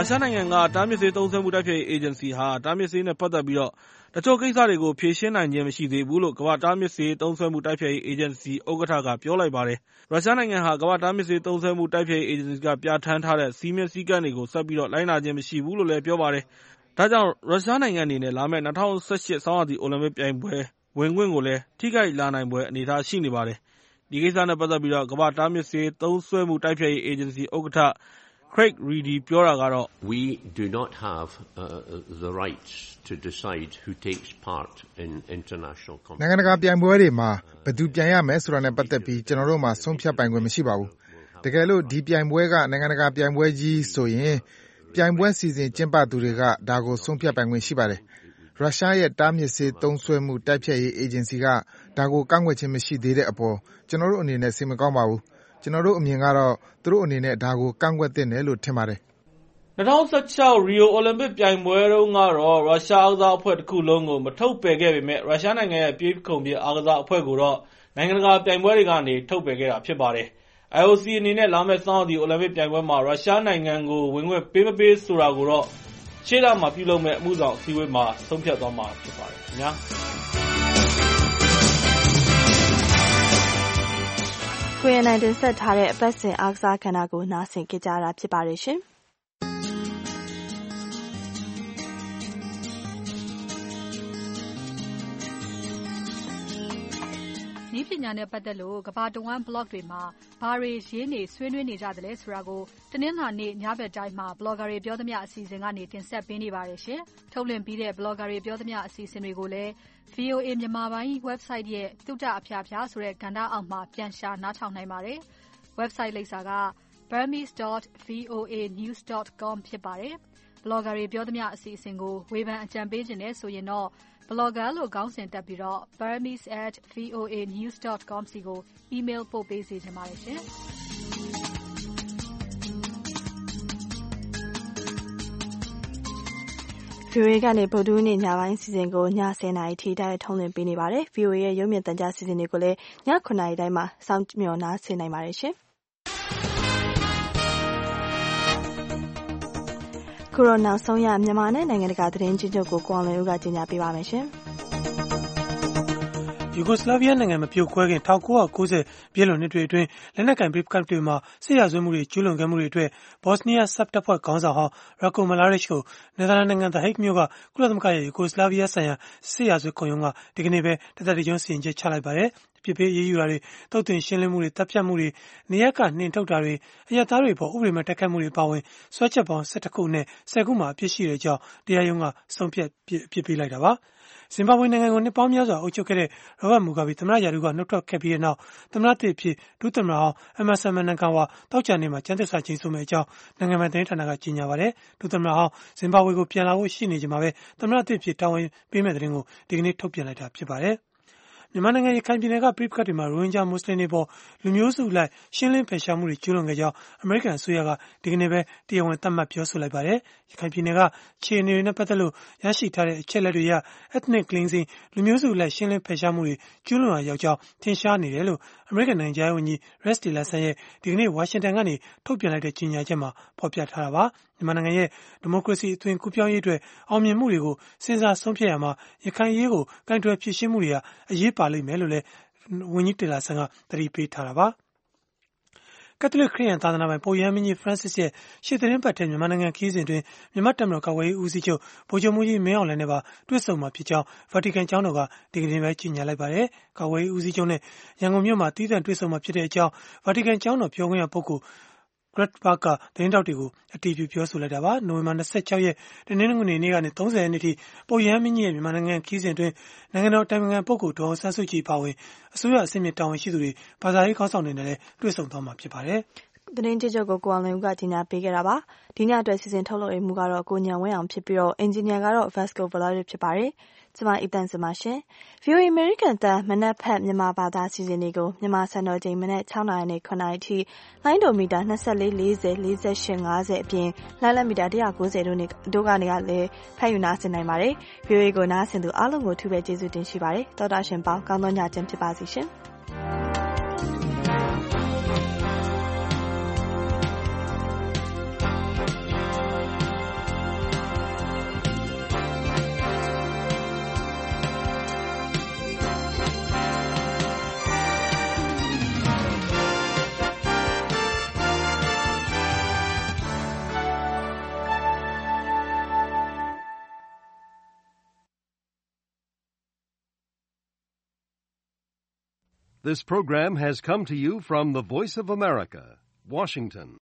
ရုရှားနိုင်ငံကတားမြစ်ဆေးသုံးစွဲမှုတိုက်ဖျက်ရေးအေဂျင်စီဟာတားမြစ်ဆေးနဲ့ပတ်သက်ပြီးတော့တချို့ကိစ္စတွေကိုဖြေရှင်းနိုင်ခြင်းမရှိသေးဘူးလို့ကမ္ဘာတားမြစ်ဆေးသုံးစွဲမှုတိုက်ဖျက်ရေးအေဂျင်စီဥက္ကဋ္ဌကပြောလိုက်ပါတယ်။ရုရှားနိုင်ငံဟာကမ္ဘာတားမြစ်ဆေးသုံးစွဲမှုတိုက်ဖျက်ရေးအေဂျင်စီကပြဋ္ဌာန်းထားတဲ့စည်းမျဉ်းစည်းကမ်းတွေကိုဆက်ပြီးတော့လိုက်နာခြင်းမရှိဘူးလို့လည်းပြောပါတယ်။ဒါကြောင့်ရုရှားနိုင်ငံအနေနဲ့လာမယ့်၂၀၁၈ဆောင်းရာသီအိုလံပစ်ပြိုင်ပွဲဝင်ခွင့်ကိုလည်းထိခိုက်လာနိုင်ဖွယ်အနေအထားရှိနေပါတယ်။ဒီကိစ္စနဲ့ပတ်သက်ပြီးတော့ကမ္ဘာတားမြစ်ဆေးသုံးစွဲမှုတိုက်ဖျက်ရေးအေဂျင်စီဥက္ကဋ္ဌCraig Reedy ပြောတာကတော့ We do not have uh, the right to decide who takes part in international competition. နိုင်ငံတကာပြိုင်ပွဲတွေမှာဘယ်သူပြိုင်ရမယ်ဆိုတာနဲ့ပတ်သက်ပြီးကျွန်တော်တို့မှာဆုံးဖြတ်ပိုင်ခွင့်မရှိပါဘူး။တကယ်လို့ဒီပြိုင်ပွဲကနိုင်ငံတကာပြိုင်ပွဲကြီးဆိုရင်ပြိုင်ပွဲစီစဉ်ကျင်းပသူတွေကဒါကိုဆုံးဖြတ်ပိုင်ခွင့်ရှိပါတယ်။ရုရှားရဲ့တားမြစ်ဆေးသုံးစွဲမှုတိုက်ဖျက်ရေးအေဂျင်စီကဒါကိုကန့်ကွက်ခြင်းမရှိသေးတဲ့အပေါ်ကျွန်တော်တို့အနေနဲ့စိတ်မကောင်းပါဘူး။ကျွန်တော်တို့အမြင်ကတော့သူတို့အနေနဲ့ဒါကိုကန့်ကွက်သင့်တယ်လို့ထင်ပါတယ်။၂၀၁၆ရီယိုအိုလံပစ်ပြိုင်ပွဲတုန်းကတော့ရုရှားအားကစားအဖွဲ့တစ်ခုလုံးကိုမထုတ်ပယ်ခဲ့ပေမဲ့ရုရှားနိုင်ငံရဲ့ပြေးခုန်ပစ်အားကစားအဖွဲ့ကိုတော့နိုင်ငံတကာပြိုင်ပွဲတွေကနေထုတ်ပယ်ခဲ့တာဖြစ်ပါတယ်။ I O C အနေနဲ့လာမယ့်ဆောင်းရာသီအိုလံပစ်ပြိုင်ပွဲမှာရုရှားနိုင်ငံကိုဝင်ခွင့်ပေးမပေးဆိုတာကိုတော့ရှေ့လမှာပြုလုပ်မယ့်အမှုဆောင်အစည်းအဝေးမှာဆုံးဖြတ်သွားမှာဖြစ်ပါတယ်ခင်ဗျာ။ကိုရနိုင်တင်ဆက်ထားတဲ့အပတ်စဉ်အားကစားကဏ္ဍကိုနားဆင်ကြကြတာဖြစ်ပါတယ်ရှင်။နည်းပညာနဲ့ပတ်သက်လို့ကမ္ဘာတဝန်း blog တွေမှာဘာတွေရေးနေဆွေးနွေးနေကြသလဲဆိုတာကိုတနင်္လာနေ့ညဘက်တိုင်းမှာ blogger တွေပြောသမျှအစီအစဉ်ကနေတင်ဆက်ပေးနေပါတယ်ရှင်။ထုတ်လွှင့်ပြီးတဲ့ blogger တွေပြောသမျှအစီအစဉ်တွေကိုလည်း V O A မြန်မာပိုင်း website ရဲ့သုတအဖျားဖျားဆိုတဲ့ကဏ္ဍအောက်မှာပြန်ရှာနားထောင်နိုင်ပါတယ်။ website လိပ်စာက burmese dot voa news dot com ဖြစ်ပါတယ်။ blogger တွေပြောသမျှအစီအစဉ်ကိုဝေဖန်အကြံပေးခြင်းနဲ့ဆိုရင်တော့blogger လို့ခေါင်းစဉ်တက်ပြီးတော့ burmese at voa news dot com စီကို email ပို့ပေးစေချင်ပါတယ်ရှင်။ V O A ကနေဗုဒ္ဓဟူးနေ့ညပိုင်းစီစဉ်ကိုညဆယ်နာရီထိတိုက်ထုံးလွှင့်ပေးနေပါတယ်။ V O A ရဲ့ရုပ်မြင်သံကြားစီစဉ်တွေကိုလည်းညခုနာရီတိုင်းမှာစောင့်မျှော်နားဆင်နိုင်ပါတယ်ရှင်။ခုတော့နောက်ဆုံးရမြန်မာနဲ့နိုင်ငံတကာသတင်းကြီးချုပ်ကိုကိုအောင်လွင်ဦးကကြီးညာပေးပါမယ်ရှင်။ယူဂိုစလာဗီးယားနိုင်ငံမပြိုကွဲခင်၁၉၉၀ပြည့်လွန်နှစ်တွေအတွင်းလက်နက်ကိုင်ပဋိပက္ခတွေမှာစစ်ရာဇဝတ်မှုတွေကျူးလွန်ခဲ့မှုတွေအတွက်ဘော့စနီးယားဆပ်တပ်ဖွဲ့ခေါင်းဆောင်ဟောင်းရာကိုမလာရစ်ကိုနယ်သာလန်နိုင်ငံ The Hague မြို့ကကုလသမဂ္ဂရဲ့ယူဂိုစလာဗီးယားဆိုင်ရာစစ်ရာဇဝတ်ခုံရုံးကဒီကနေ့ပဲတသက်တကျွန်းစီရင်ချက်ချလိုက်ပါတယ်။ပြစ်ပေးအရေးယူတာတွေတုတ်တင်ရှင်းလင်းမှုတွေတပ်ဖြတ်မှုတွေနေရက်ကနှင်ထုတ်တာတွေအရက်သားတွေပေါ်ဥပဒေမဲ့တိုက်ခတ်မှုတွေပါဝင်ဆွဲချက်ပေါင်း၁၁ခုနဲ့၁၀ခုမှာအပြစ်ရှိတဲ့အကြောင်းတရားရုံးကဆုံးဖြတ်ပြစ်ပေးလိုက်တာပါ။ဇင်ဘာဘွေနိုင်ငံကိုနှစ်ပေါင်းများစွာအုပ်ချုပ်ခဲ့တဲ့ရောဘတ်မူဂါဘီသမ္မတရာထူးကနှုတ်ထွက်ခဲ့ပြီးတဲ့နောက်သမ္မတသစ်အဖြစ်ဒုသမ္မတဟောင်းအမ်ဆန်မန်နန်ကာဝါတောက်ချာနေမှာကျန်းသစ္စာကျိန်ဆိုမယ့်အကြောင်းနိုင်ငံပိုင်သတင်းဌာနကကြေညာပါတယ်။ဒုသမ္မတဟောင်းဇင်ဘာဘွေကိုပြန်လာဖို့ရှိနေချိန်မှာပဲသမ္မတသစ်အဖြစ်တာဝန်ပေးမယ့်သတင်းကိုဒီကနေ့ထုတ်ပြန်လိုက်တာဖြစ်ပါတယ်။မြန်မာနိုင်ငံရခိုင်ပြည်နယ်ကပဋိပက္ခတွေမှာရိုဟင်ဂျာမွတ်စလင်တွေပေါ်လူမျိုးစုလိုက်ရှင်းလင်းဖယ်ရှားမှုတွေကျူးလွန်ခဲ့ကြောင်းအမေရိကန်အစိုးရကဒီကနေ့ပဲတရားဝင်သတ်မှတ်ပြောဆိုလိုက်ပါတယ်။ရခိုင်ပြည်နယ်ကခြေအနေတွေနဲ့ပတ်သက်လို့ရရှိထားတဲ့အချက်အလက်တွေအရ ethnic cleansing လူမျိုးစုလိုက်ရှင်းလင်းဖယ်ရှားမှုတွေကျူးလွန်ရာရောက်ကြောင်းထင်ရှားနေတယ်လို့အမေရိကန်နိုင်ငံခြားရေးဝန်ကြီး Rex Tillerson ရဲ့ဒီကနေ့ဝါရှင်တန်ကနေထုတ်ပြန်လိုက်တဲ့ကြေညာချက်မှာဖော်ပြထားတာပါ။မြန်မာနိုင်ငံရဲ့ဒီမိုကရေစီအသွင်ကူးပြောင်းရေးအတွက်အောင်မြင်မှုတွေကိုစဉ်းစားဆုံးဖြတ်ရမှာရခိုင်ရေးကိုကန့်ကွက်ဖြစ်ရှင်းမှုတွေဟာအရေးပါလိမ့်မယ်လို့လည်းဝန်ကြီးတီလာဆန်ကသတိပေးထားတာပါ။ကက်သလစ်ခရစ်ယာန်သာသနာပိုင်ပုပ်ရဟန်းမင်းကြီး Francis ရဲ့ရှေ့သီတင်းပတ်ထဲမြန်မာနိုင်ငံခရီးစဉ်တွင်မြန်မာတပ်မတော်ကာကွယ်ရေးဦးစီးချုပ်ဗိုလ်ချုပ်မှူးကြီးမင်းအောင်လှိုင်နဲ့ပါတွေ့ဆုံမှာဖြစ်ကြောင်းဗာတီကန်ကျောင်းတော်ကဒီကနေ့ပဲကြေညာလိုက်ပါတယ်။ကာကွယ်ရေးဦးစီးချုပ်နဲ့ရန်ကုန်မြို့မှာတည်တံ့တွေ့ဆုံမှာဖြစ်တဲ့အကြောင်းဗာတီကန်ကျောင်းတော်ပြောခွင့်ရပုဂ္ဂိုလ်Greg Park ကသတင်းတောက်တွေကိုအတည်ပြုပြောဆိုလိုက်တာပါ။နိုဝင်ဘာ၂၆ရက်တနင်္ဂနွေနေ့ကနေ၃၀ရက်နေ့ထိပုပ်ရဟန်းမင်းကြီးရဲ့မြန်မာနိုင်ငံခရီးစဉ်အတွင်းနိုင်ငံတော်တိုင်ပင်ခံပုဂ္ဂိုလ်ဒေါ်အောင်ဆန်းစုကြည်ပါဝင်အစိုးရအဆင့်မြင့်တာဝန်ရှိသူတွေဘာသာရေးခေါင်းဆောင်တွေနဲ့လည်းတွေ့ဆုံသွားမှာဖြစ်ပါတယ်။သတင်းကြည့်ချုပ်ကိုကိုအောင်လင်းဦးကကြီးညာပေးခဲ့တာပါ။ဒီညအတွက်စီစဉ်ထုတ်လုပ်မှုကတော့ကိုညံဝင်းအောင်ဖြစ်ပြီးတော့အင်ဂျင်နီယာကတော့ Vasco Valerie ဖြစ်ပါတယ်။ကျွန်မအီတန်စမရှင် V O A American တန်မနက်ဖက်မြန်မာဘာသာစီစဉ်တွေကိုမြန်မာစံတော်ချိန်မနက်၆နာရီနဲ့၇နာရီထိလိုင်းဒိုမီတာ၂၄ ၄၀ ၄၈ ၅၀အပြင်လိုင်းလက်မီတာ၁၉၀တို့နဲ့တို့ကနေကလည်းဖတ်ယူနားဆင်နိုင်ပါတယ်။ V O A ကိုနားဆင်သူအားလုံးကိုထူးပဲကျေးဇူးတင်ရှိပါတယ်။သောတာရှင်ပေါင်းကောင်းသောညချမ်းဖြစ်ပါစေရှင်။ This program has come to you from the Voice of America, Washington.